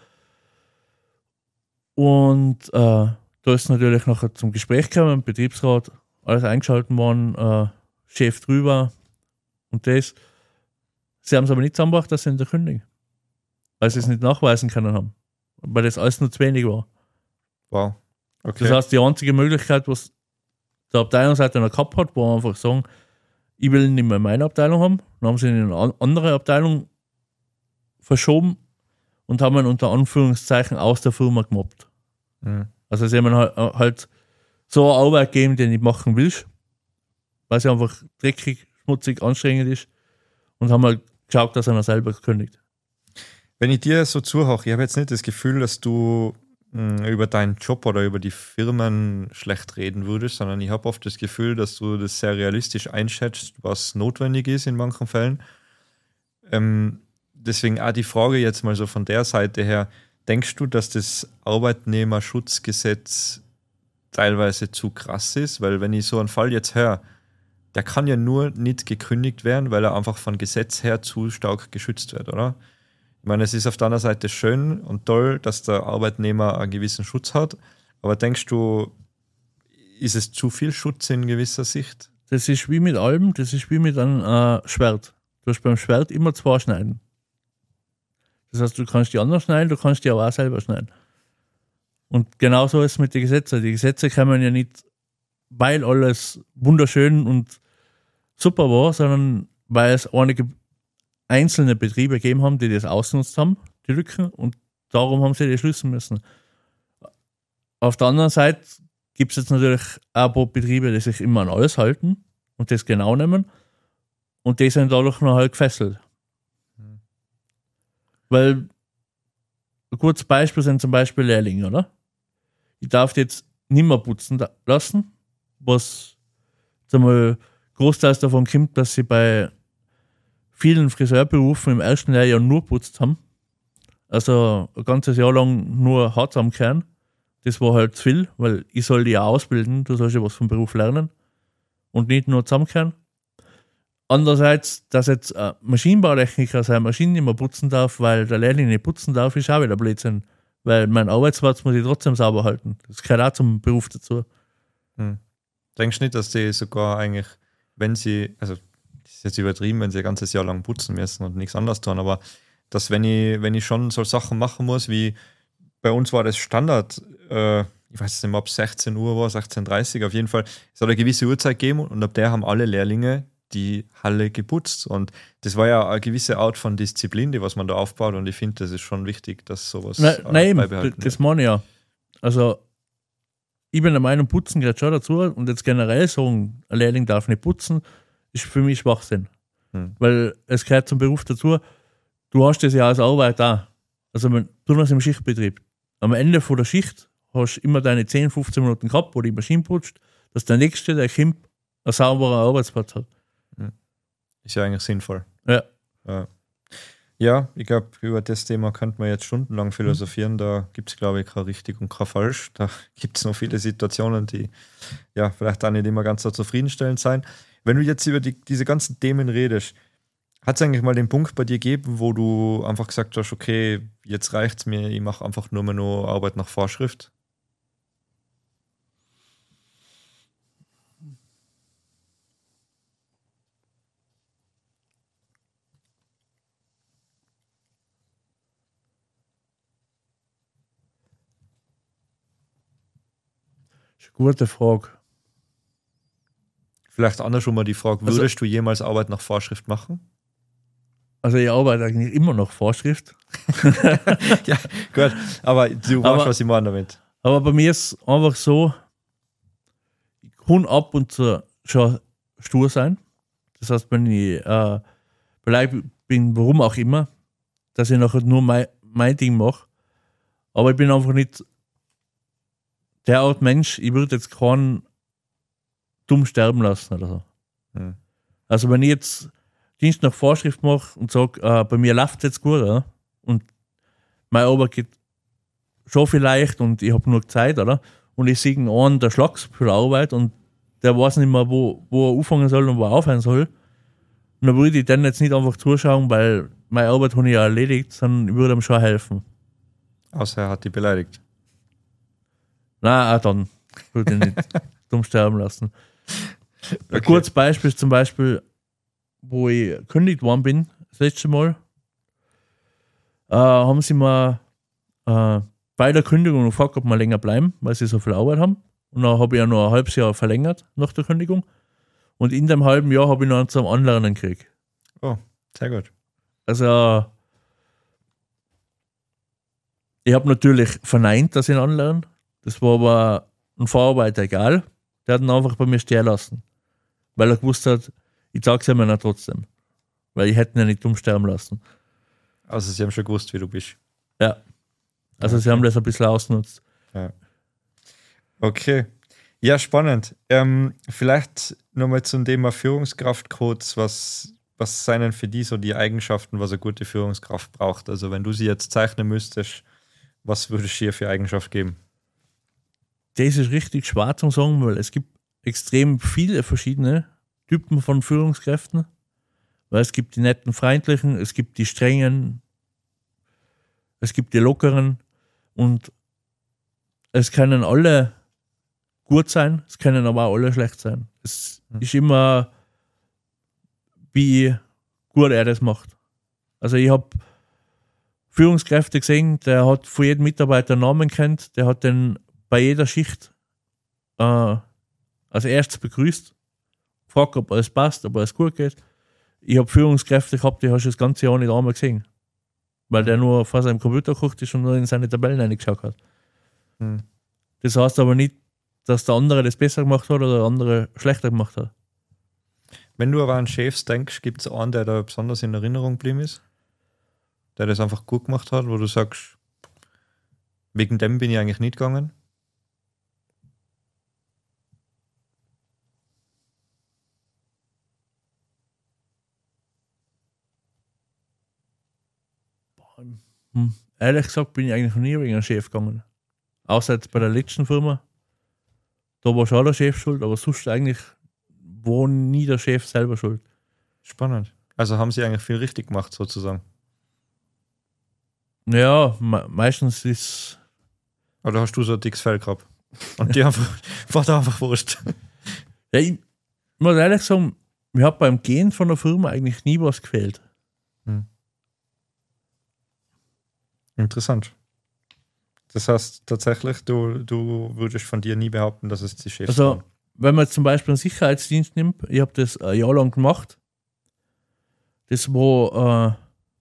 Und da ist natürlich nachher zum Gespräch gekommen, Betriebsrat, alles eingeschaltet worden, Chef drüber und das. Sie haben es aber nicht zusammengebracht, dass sie in der kündigen. Weil sie es nicht nachweisen können haben. Weil das alles nur zu wenig war. Wow. Okay. Das heißt, die einzige Möglichkeit, was der Abteilungsleiter noch gehabt hat, war einfach sagen, ich will ihn nicht mehr in meine Abteilung haben. Dann haben sie ihn in eine andere Abteilung verschoben und haben ihn unter Anführungszeichen aus der Firma gemobbt. Mhm. Also sie haben halt so eine Arbeit gegeben, die du nicht machen willst, weil sie einfach dreckig, schmutzig, anstrengend ist und haben halt geschaut, dass einer selber kündigt. Wenn ich dir so zuhöre, ich habe jetzt nicht das Gefühl, dass du über deinen Job oder über die Firmen schlecht reden würdest, sondern ich habe oft das Gefühl, dass du das sehr realistisch einschätzt, was notwendig ist in manchen Fällen. Deswegen auch die Frage jetzt mal so von der Seite her, denkst du, dass das Arbeitnehmerschutzgesetz teilweise zu krass ist? Weil wenn ich so einen Fall jetzt höre, der kann ja nur nicht gekündigt werden, weil er einfach von Gesetz her zu stark geschützt wird, oder? Ich meine, es ist auf der anderen Seite schön und toll, dass der Arbeitnehmer einen gewissen Schutz hat, aber denkst du, ist es zu viel Schutz in gewisser Sicht? Das ist wie mit allem, das ist wie mit einem Schwert. Du hast beim Schwert immer zwei Schneiden. Das heißt, du kannst die anderen schneiden, du kannst die aber auch selber schneiden. Und genauso ist es mit den Gesetzen. Die Gesetze kommen ja nicht, weil alles wunderschön und super war, sondern weil es einzelne Betriebe gegeben haben, die das ausgenutzt haben, die Lücken, und darum haben sie die schließen müssen. Auf der anderen Seite gibt es jetzt natürlich auch ein paar Betriebe, die sich immer an alles halten und das genau nehmen, und die sind dadurch noch halt gefesselt. Weil ein gutes Beispiel sind zum Beispiel Lehrlinge, oder? Ich darf jetzt nicht mehr putzen lassen, was einmal großteils davon kommt, dass sie bei vielen Friseurberufen im ersten Lehrjahr nur putzt haben. Also ein ganzes Jahr lang nur hart am Kern. Das war halt zu viel, weil ich soll die ja ausbilden, du sollst ja was vom Beruf lernen und nicht nur zusammenkehren. Andererseits, dass jetzt ein Maschinenbautechniker seine Maschinen nicht mehr putzen darf, weil der Lehrling nicht putzen darf, ist auch wieder Blödsinn. Weil mein Arbeitsplatz muss ich trotzdem sauber halten. Das gehört auch zum Beruf dazu. Denkst du nicht, dass die sogar eigentlich, wenn sie, also das ist jetzt übertrieben, wenn sie ein ganzes Jahr lang putzen müssen und nichts anderes tun, aber dass wenn ich schon so Sachen machen muss, wie bei uns war das Standard, ich weiß nicht mehr, ob es 16 Uhr war, 16:30 Uhr, auf jeden Fall, es hat eine gewisse Uhrzeit gegeben und ab der haben alle Lehrlinge die Halle geputzt, und das war ja eine gewisse Art von Disziplin, die was man da aufbaut, und ich finde, das ist schon wichtig, dass sowas Nein, beibehalten das meine ich ja. Also ich bin der Meinung, putzen gehört schon dazu, und jetzt generell sagen, ein Lehrling darf nicht putzen, ist für mich Schwachsinn. Weil es gehört zum Beruf dazu, du hast das ja als Arbeit da. Also besonders im Schichtbetrieb. Am Ende von der Schicht hast du immer deine 10, 15 Minuten gehabt, wo die Maschine putzt, dass der Nächste, der kommt, einen sauberen Arbeitsplatz hat. Ist ja eigentlich sinnvoll. Ja. Ja, ich glaube, über das Thema könnte man jetzt stundenlang philosophieren. Da gibt es, glaube ich, kein richtig und kein falsch. Da gibt es noch viele Situationen, die ja vielleicht auch nicht immer ganz so zufriedenstellend sein. Wenn du jetzt über diese ganzen Themen redest, hat es eigentlich mal den Punkt bei dir gegeben, wo du einfach gesagt hast, okay, jetzt reicht es mir, ich mache einfach nur mehr noch Arbeit nach Vorschrift? Das ist eine gute Frage. Vielleicht andersrum mal die Frage, würdest du jemals Arbeit nach Vorschrift machen? Also ich arbeite eigentlich immer nach Vorschrift. Ja, gut, aber du weißt, was ich meine damit. Aber bei mir ist es einfach so, ich kann ab und zu schon stur sein. Das heißt, wenn ich beleidigt bin, warum auch immer, dass ich nachher nur mein Ding mache. Aber ich bin einfach nicht der Art Mensch, ich würde jetzt keinen dumm sterben lassen oder so. Also wenn ich jetzt Dienst nach Vorschrift mache und sage, bei mir läuft es jetzt gut, oder? Und meine Arbeit geht schon vielleicht und ich habe nur Zeit, oder? Und ich sehe einen, der schlagt für die Arbeit und der weiß nicht mehr, wo er anfangen soll und wo er aufhören soll. Und dann würde ich dann jetzt nicht einfach zuschauen, weil meine Arbeit habe ich ja erledigt, sondern ich würde ihm schon helfen. Außer er hat die beleidigt. Nein, auch dann würde ich nicht dumm sterben lassen. Okay. Ein kurzes Beispiel ist zum Beispiel, wo ich gekündigt worden bin, das letzte Mal, haben sie mir bei der Kündigung gefragt, ob wir länger bleiben, weil sie so viel Arbeit haben. Und dann habe ich ja noch ein halbes Jahr verlängert nach der Kündigung. Und in dem halben Jahr habe ich noch zum Anlernen gekriegt. Oh, sehr gut. Also, ich habe natürlich verneint, dass ich ihn anlerne. Das war aber ein Vorarbeiter egal. Der hat ihn einfach bei mir stehen lassen. Weil er gewusst hat, ich sag's ihm ja trotzdem. Weil ich hätte ihn ja nicht umsterben lassen. Also sie haben schon gewusst, wie du bist. Ja. Also sie haben das ein bisschen ausgenutzt. Ja. Okay. Ja, spannend. Vielleicht nochmal zum Thema Führungskraftcodes. Was seien denn für die so die Eigenschaften, was eine gute Führungskraft braucht? Also wenn du sie jetzt zeichnen müsstest, was würdest du ihr für Eigenschaft geben? Das ist richtig schwer zu sagen, weil es gibt extrem viele verschiedene Typen von Führungskräften. Weil es gibt die netten, freundlichen, es gibt die strengen, es gibt die lockeren und es können alle gut sein, es können aber auch alle schlecht sein. Es ist immer, wie gut er das macht. Also ich habe Führungskräfte gesehen, der hat von jedem Mitarbeiter einen Namen kennt, der hat den bei jeder Schicht als erstes begrüßt, fragt, ob alles passt, ob alles gut geht. Ich habe Führungskräfte gehabt, die hast du das ganze Jahr nicht einmal gesehen. Weil der nur vor seinem Computer geguckt ist und nur in seine Tabellen reingeschaut hat. Das heißt aber nicht, dass der andere das besser gemacht hat oder der andere schlechter gemacht hat. Wenn du aber an Chefs denkst, gibt es einen, der da besonders in Erinnerung geblieben ist? Der das einfach gut gemacht hat, wo du sagst, wegen dem bin ich eigentlich nicht gegangen? Ehrlich gesagt bin ich eigentlich noch nie wegen einem Chef gegangen. Außer jetzt bei der letzten Firma. Da war schon der Chef schuld, aber sonst eigentlich war nie der Chef selber schuld. Spannend. Also haben sie eigentlich viel richtig gemacht, sozusagen. Ja, meistens ist. Oder hast du so ein dickes Fell gehabt? Und die einfach, war da einfach wurscht. Ja, ich muss ehrlich sagen, mir hat beim Gehen von der Firma eigentlich nie was gefehlt. Interessant. Das heißt tatsächlich, du würdest von dir nie behaupten, dass es die Chefs Also, waren. wenn man zum Beispiel einen Sicherheitsdienst nimmt, ich habe das ein Jahr lang gemacht. Das war,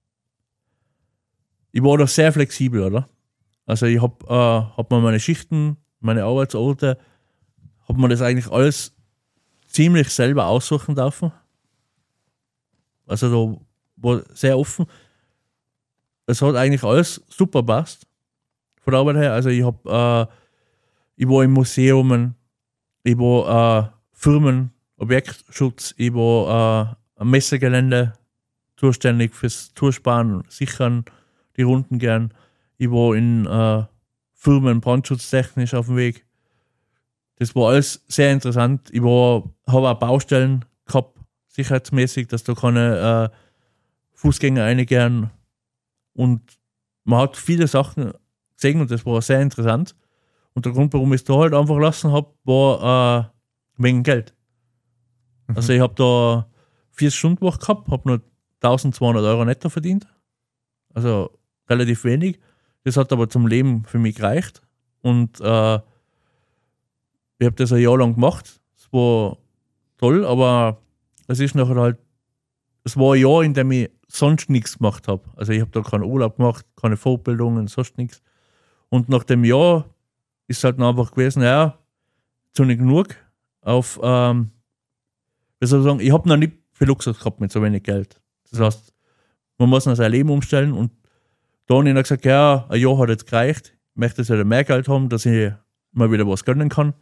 ich war da sehr flexibel, oder? Also ich hab mir meine Schichten, meine Arbeitsorte, hab mir das eigentlich alles ziemlich selber aussuchen dürfen. Also da war sehr offen. Es hat eigentlich alles super passt von der Arbeit her. Also ich war im Museum, ich war Firmen, Objektschutz, ich war am Messegelände zuständig fürs Toursparen, sichern die Runden gern. Ich war in Firmen brandschutztechnisch auf dem Weg. Das war alles sehr interessant. Ich habe auch Baustellen gehabt, sicherheitsmäßig, dass da keine Fußgänger reingehen. Und man hat viele Sachen gesehen und das war sehr interessant. Und der Grund, warum ich es da halt einfach lassen habe, war wegen Geld. Also ich habe da 40 Stunden Woche gehabt, habe nur 1200 Euro netto verdient. Also relativ wenig. Das hat aber zum Leben für mich gereicht. Und ich habe das ein Jahr lang gemacht. Es war toll, aber es ist nachher halt, es war ein Jahr, in dem ich sonst nichts gemacht habe. Also ich habe da keinen Urlaub gemacht, keine Fortbildungen, sonst nichts. Und nach dem Jahr ist es halt dann einfach gewesen, ja, zu nicht genug auf, wie soll ich sagen, ich habe noch nicht viel Luxus gehabt mit so wenig Geld. Das heißt, man muss noch sein Leben umstellen und da habe ich dann gesagt, ja, ein Jahr hat jetzt gereicht, ich möchte jetzt wieder mehr Geld haben, dass ich mal wieder was gönnen kann.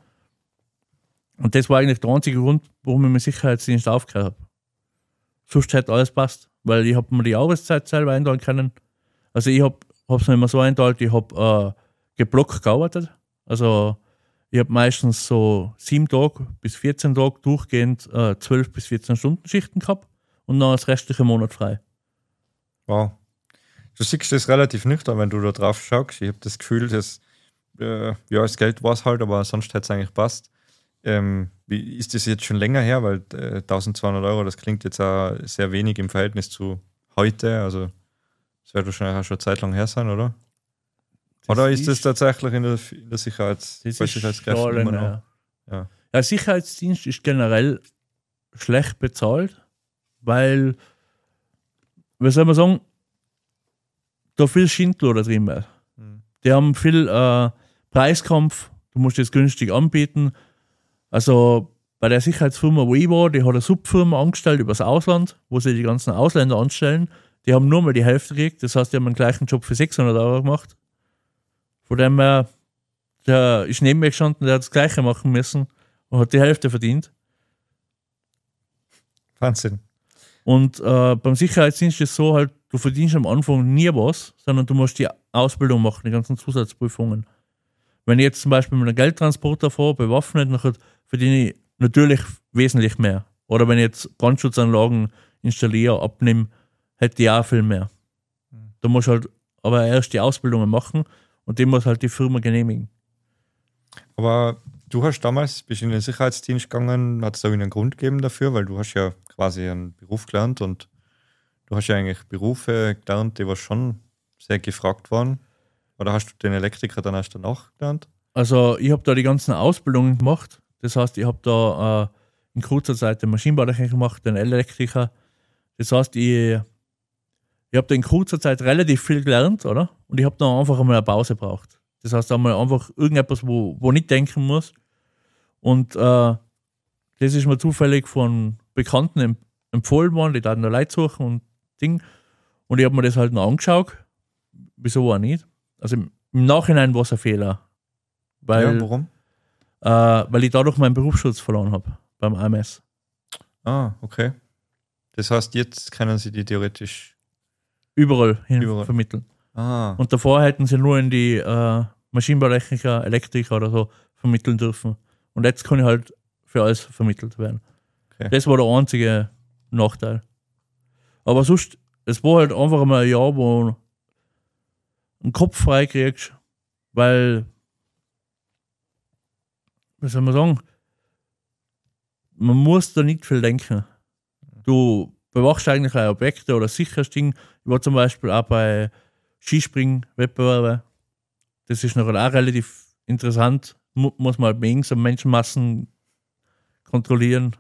Und das war eigentlich der einzige Grund, warum ich mit Sicherheitsdienst aufgehört habe. Sonst hätte alles passt, weil ich habe mir die Arbeitszeit selber einteilen können. Also ich habe es mir immer so einteilt, ich habe geblockt gearbeitet. Also ich habe meistens so 7 Tage bis 14 Tage durchgehend 12 bis 14 Stunden Schichten gehabt und dann das restliche Monat frei. Wow. Du siehst das relativ nüchtern, wenn du da drauf schaust. Ich habe das Gefühl, dass ja, das Geld war es halt, aber sonst hätte es eigentlich passt. Wie ist das jetzt schon länger her? Weil 1200 Euro, das klingt jetzt auch sehr wenig im Verhältnis zu heute. Also das wird wahrscheinlich auch schon eine Zeit lang her sein, oder? Oder ist das tatsächlich in der Sicherheitskräften immer noch? Ja, Sicherheitsdienst ist generell schlecht bezahlt, weil, wie soll man sagen, da viel Schindler drin ist. Die haben viel Preiskampf, du musst es günstig anbieten. Also bei der Sicherheitsfirma, wo ich war, die hat eine Subfirma angestellt übers Ausland, wo sie die ganzen Ausländer anstellen. Die haben nur mal die Hälfte gekriegt, das heißt, die haben den gleichen Job für 600 Euro gemacht. Von dem her, der ist neben mir gestanden, der hat das Gleiche machen müssen und hat die Hälfte verdient. Wahnsinn. Und beim Sicherheitsdienst ist es so halt, du verdienst am Anfang nie was, sondern du musst die Ausbildung machen, die ganzen Zusatzprüfungen. Wenn ich jetzt zum Beispiel mit einem Geldtransporter fahre, bewaffnet, dann verdiene ich natürlich wesentlich mehr. Oder wenn ich jetzt Brandschutzanlagen installiere, abnehme, hätte ich auch viel mehr. Da musst du halt aber erst die Ausbildungen machen und die muss halt die Firma genehmigen. Aber du hast damals, bist in den Sicherheitsdienst gegangen, hat es da einen Grund gegeben dafür, weil du hast ja quasi einen Beruf gelernt und du hast ja eigentlich Berufe gelernt, die was schon sehr gefragt waren. Oder hast du den Elektriker dann erst danach gelernt? Also ich habe da die ganzen Ausbildungen gemacht. Das heißt, ich habe da in kurzer Zeit den Maschinenbautechniker gemacht, den Elektriker. Das heißt, ich habe da in kurzer Zeit relativ viel gelernt, oder? Und ich habe dann einfach einmal eine Pause gebraucht. Das heißt, einmal einfach irgendetwas, wo nicht denken muss. Und das ist mir zufällig von Bekannten empfohlen worden, die da Leute suchen und Ding. Und ich habe mir das halt noch angeschaut. Wieso auch nicht? Also im Nachhinein war es ein Fehler. Weil, warum? Weil ich dadurch meinen Berufsschutz verloren habe beim AMS. Ah, okay. Das heißt, jetzt können sie die theoretisch überall hin vermitteln. Ah. Und davor hätten sie nur in die Maschinenbautechniker, Elektriker oder so vermitteln dürfen. Und jetzt kann ich halt für alles vermittelt werden. Okay. Das war der einzige Nachteil. Aber sonst, es war halt einfach mal ein Jahr, wo du einen Kopf frei kriegst, weil, was soll man sagen, man muss da nicht viel denken. Du bewachst eigentlich ein Objekte oder sicherst Dinge. Ich war zum Beispiel auch bei Skispringen-Wettbewerben. Das ist noch auch relativ interessant. Muss man halt wegen so Menschenmassen kontrollieren.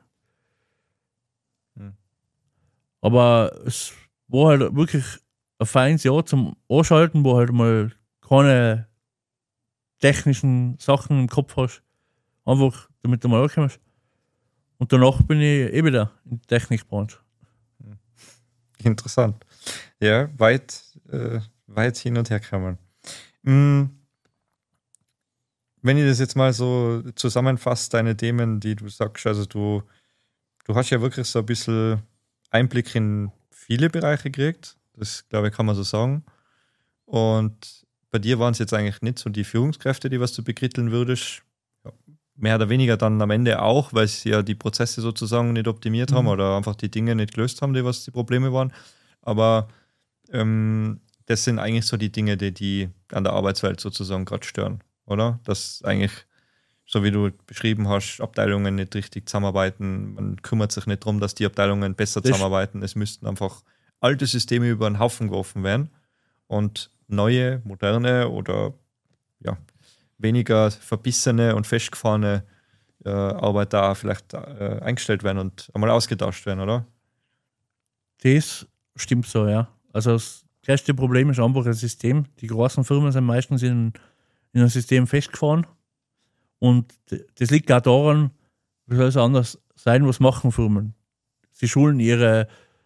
Aber es war halt wirklich ein feines Jahr zum Anschalten, wo halt mal keine technischen Sachen im Kopf hast. Einfach, damit du mal ankommst. Und danach bin ich wieder in der Technikbranche. Interessant. Ja, weit hin und her kann man. Wenn ich das jetzt mal so zusammenfasse, deine Themen, die du sagst, also du hast ja wirklich so ein bisschen Einblick in viele Bereiche gekriegt. Das, glaube ich, kann man so sagen. Und bei dir waren es jetzt eigentlich nicht so die Führungskräfte, die was du bekritteln würdest. Ja, mehr oder weniger dann am Ende auch, weil sie ja die Prozesse sozusagen nicht optimiert haben oder einfach die Dinge nicht gelöst haben, was die Probleme waren. Aber das sind eigentlich so die Dinge, die an der Arbeitswelt sozusagen gerade stören, oder? Dass eigentlich, so wie du beschrieben hast, Abteilungen nicht richtig zusammenarbeiten. Man kümmert sich nicht darum, dass die Abteilungen besser zusammenarbeiten. Es müssten einfach alte Systeme über den Haufen geworfen werden und neue, moderne oder ja, weniger verbissene und festgefahrene Arbeit da vielleicht eingestellt werden und einmal ausgetauscht werden, oder? Das stimmt so, ja. Also das größte Problem ist einfach das System. Die großen Firmen sind meistens in einem System festgefahren. Und das liegt auch daran, wie soll es anders sein, was machen Firmen? Sie schulen ihre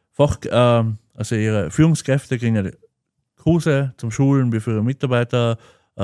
also ihre Führungskräfte, kriegen Kurse zum Schulen wie für ihre Mitarbeiter,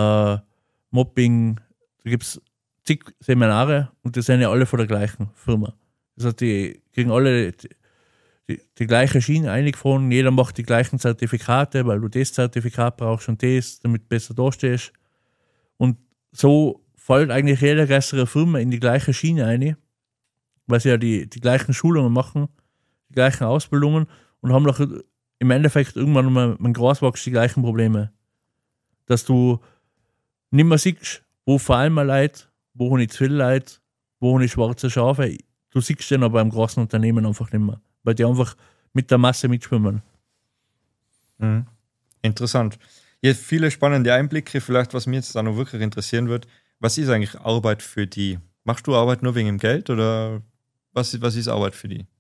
Mobbing, da gibt es zig Seminare und die sind ja alle von der gleichen Firma. Das heißt, die kriegen alle die gleiche Schiene eingefahren, jeder macht die gleichen Zertifikate, weil du das Zertifikat brauchst und das, damit du besser dastehst. Und so fällt eigentlich jede größere Firma in die gleiche Schiene ein, weil sie ja die gleichen Schulungen machen, die gleichen Ausbildungen und haben noch im Endeffekt irgendwann mal mit Großwachs die gleichen Probleme. Dass du nicht mehr siehst, wo fallen mal Leute, wo nicht zu viel Leute, wo nicht schwarze Schafe. Du siehst den aber im großen Unternehmen einfach nicht mehr, weil die einfach mit der Masse mitschwimmen. Mhm. Interessant. Jetzt viele spannende Einblicke, vielleicht was mir jetzt da noch wirklich interessieren wird. Was ist eigentlich Arbeit für die? Machst du Arbeit nur wegen dem Geld oder was ist Arbeit für die?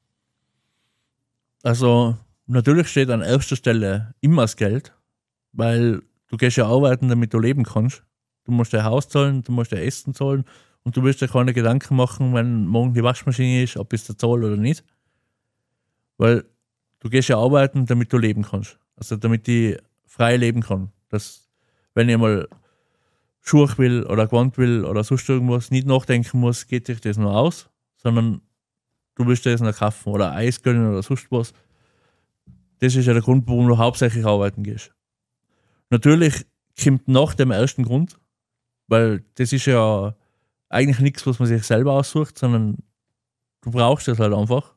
Also natürlich steht an erster Stelle immer das Geld, weil du gehst ja arbeiten, damit du leben kannst. du musst dein Haus zahlen, du musst dein Essen zahlen und du wirst dir keine Gedanken machen, wenn morgen die Waschmaschine ist, ob es der zahl oder nicht. Weil du gehst ja arbeiten, damit du leben kannst. Also damit ich frei leben kann. Dass, wenn ich mal Schuhe will oder Gewand will oder sonst irgendwas, nicht nachdenken muss, geht sich das noch aus, sondern du willst das noch kaufen oder Eis gönnen oder sonst was. Das ist ja der Grund, warum du hauptsächlich arbeiten gehst. Natürlich kommt nach dem ersten Grund, weil das ist ja eigentlich nichts, was man sich selber aussucht, sondern du brauchst das halt einfach.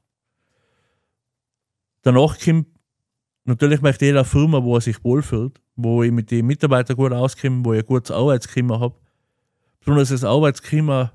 Danach kommt, natürlich möchte jeder eine Firma, wo er sich wohlfühlt, wo ich mit den Mitarbeitern gut auskomme, wo ich ein gutes Arbeitsklima habe. Besonders das Arbeitsklima,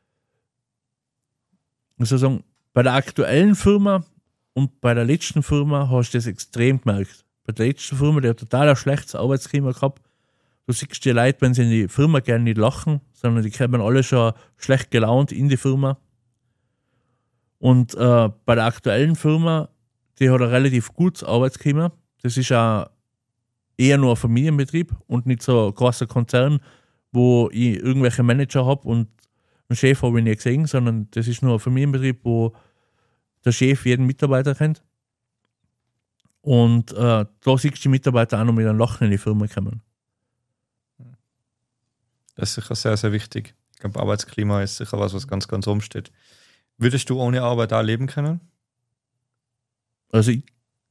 muss ich sagen, bei der aktuellen Firma und bei der letzten Firma hast du das extrem gemerkt. Bei der letzten Firma, die hat total ein schlechtes Arbeitsklima gehabt. Du siehst die Leute, wenn sie in die Firma gerne nicht lachen, sondern die kommen alle schon schlecht gelaunt in die Firma. Und bei der aktuellen Firma, die hat ein relativ gutes Arbeitsklima. Das ist auch eher nur ein Familienbetrieb und nicht so ein großer Konzern, wo ich irgendwelche Manager habe und einen Chef habe ich nicht gesehen, sondern das ist nur ein Familienbetrieb, wo der Chef jeden Mitarbeiter kennt. Und da siehst du die Mitarbeiter auch noch mit einem Lachen in die Firma kommen. Das ist sicher sehr, sehr wichtig. Ich glaube, Arbeitsklima ist sicher was ganz, ganz oben steht. Würdest du ohne Arbeit auch leben können? Also ich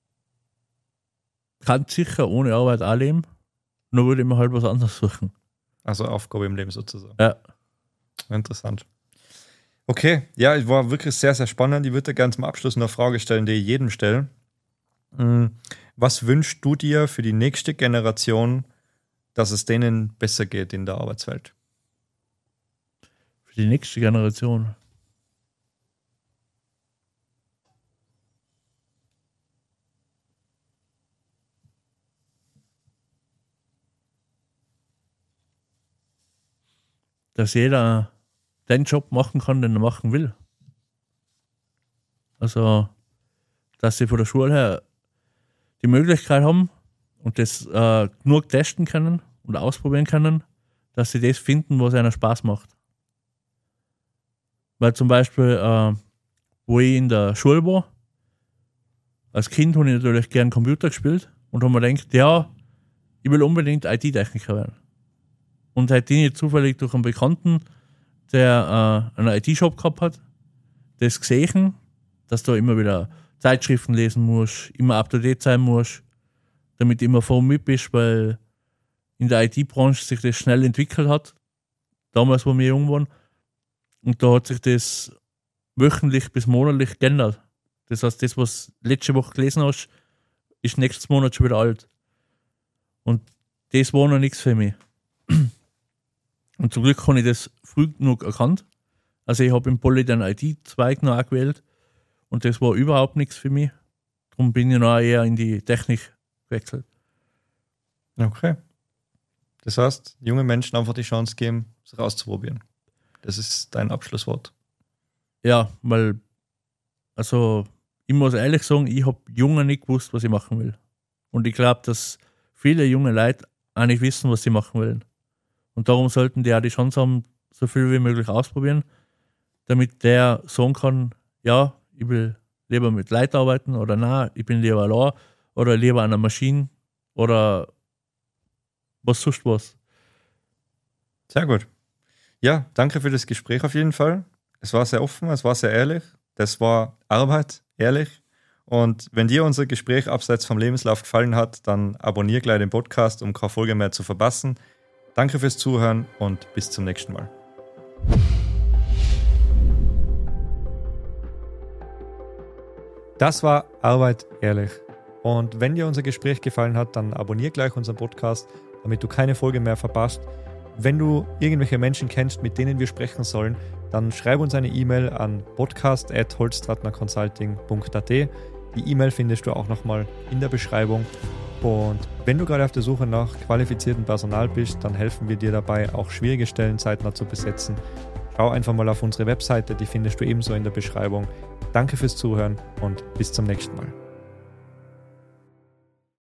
kann sicher ohne Arbeit auch leben, nur würde ich mir halt was anderes suchen. Also Aufgabe im Leben sozusagen. Ja. Interessant. Okay, ja, es war wirklich sehr, sehr spannend. Ich würde dir gerne zum Abschluss noch eine Frage stellen, die ich jedem stelle. Was wünschst du dir für die nächste Generation, dass es denen besser geht in der Arbeitswelt? Für die nächste Generation? Dass jeder den Job machen kann, den er machen will. Also, dass sie von der Schule her die Möglichkeit haben und das genug testen können und ausprobieren können, dass sie das finden, was ihnen Spaß macht. Weil zum Beispiel, wo ich in der Schule war, als Kind habe ich natürlich gern Computer gespielt und habe mir gedacht, ja, ich will unbedingt IT-Techniker werden. Und heute bin ich zufällig durch einen Bekannten, der einen IT-Shop gehabt hat, das gesehen, dass du immer wieder Zeitschriften lesen musst, immer up-to-date sein musst, damit du immer voll mit bist, weil in der IT-Branche sich das schnell entwickelt hat, damals, wo wir jung waren. Und da hat sich das wöchentlich bis monatlich geändert. Das heißt, das, was du letzte Woche gelesen hast, ist nächstes Monat schon wieder alt. Und das war noch nichts für mich. Und zum Glück habe ich das früh genug erkannt. Also ich habe im Poly den IT-Zweig noch gewählt und das war überhaupt nichts für mich. Darum bin ich noch eher in die Technik gewechselt. Okay. Das heißt, junge Menschen einfach die Chance geben, es rauszuprobieren. Das ist dein Abschlusswort. Ja, weil, also ich muss ehrlich sagen, ich habe Jungen nicht gewusst, was ich machen will. Und ich glaube, dass viele junge Leute auch nicht wissen, was sie machen wollen. Und darum sollten die auch die Chance haben, so viel wie möglich ausprobieren, damit der sagen kann, ja, ich will lieber mit Leuten arbeiten oder nein, ich bin lieber allein oder lieber an einer Maschine oder was sonst was. Sehr gut. Ja, danke für das Gespräch auf jeden Fall. Es war sehr offen, es war sehr ehrlich. Das war Arbeit, ehrlich. Und wenn dir unser Gespräch abseits vom Lebenslauf gefallen hat, dann abonniere gleich den Podcast, um keine Folge mehr zu verpassen. Danke fürs Zuhören und bis zum nächsten Mal. Das war Arbeit ehrlich. Und wenn dir unser Gespräch gefallen hat, dann abonniere gleich unseren Podcast, damit du keine Folge mehr verpasst. Wenn du irgendwelche Menschen kennst, mit denen wir sprechen sollen, dann schreib uns eine E-Mail an podcast@holzstratnerconsulting.at. Die E-Mail findest du auch nochmal in der Beschreibung. Und wenn du gerade auf der Suche nach qualifiziertem Personal bist, dann helfen wir dir dabei, auch schwierige Stellen zeitnah zu besetzen. Schau einfach mal auf unsere Webseite, die findest du ebenso in der Beschreibung. Danke fürs Zuhören und bis zum nächsten Mal.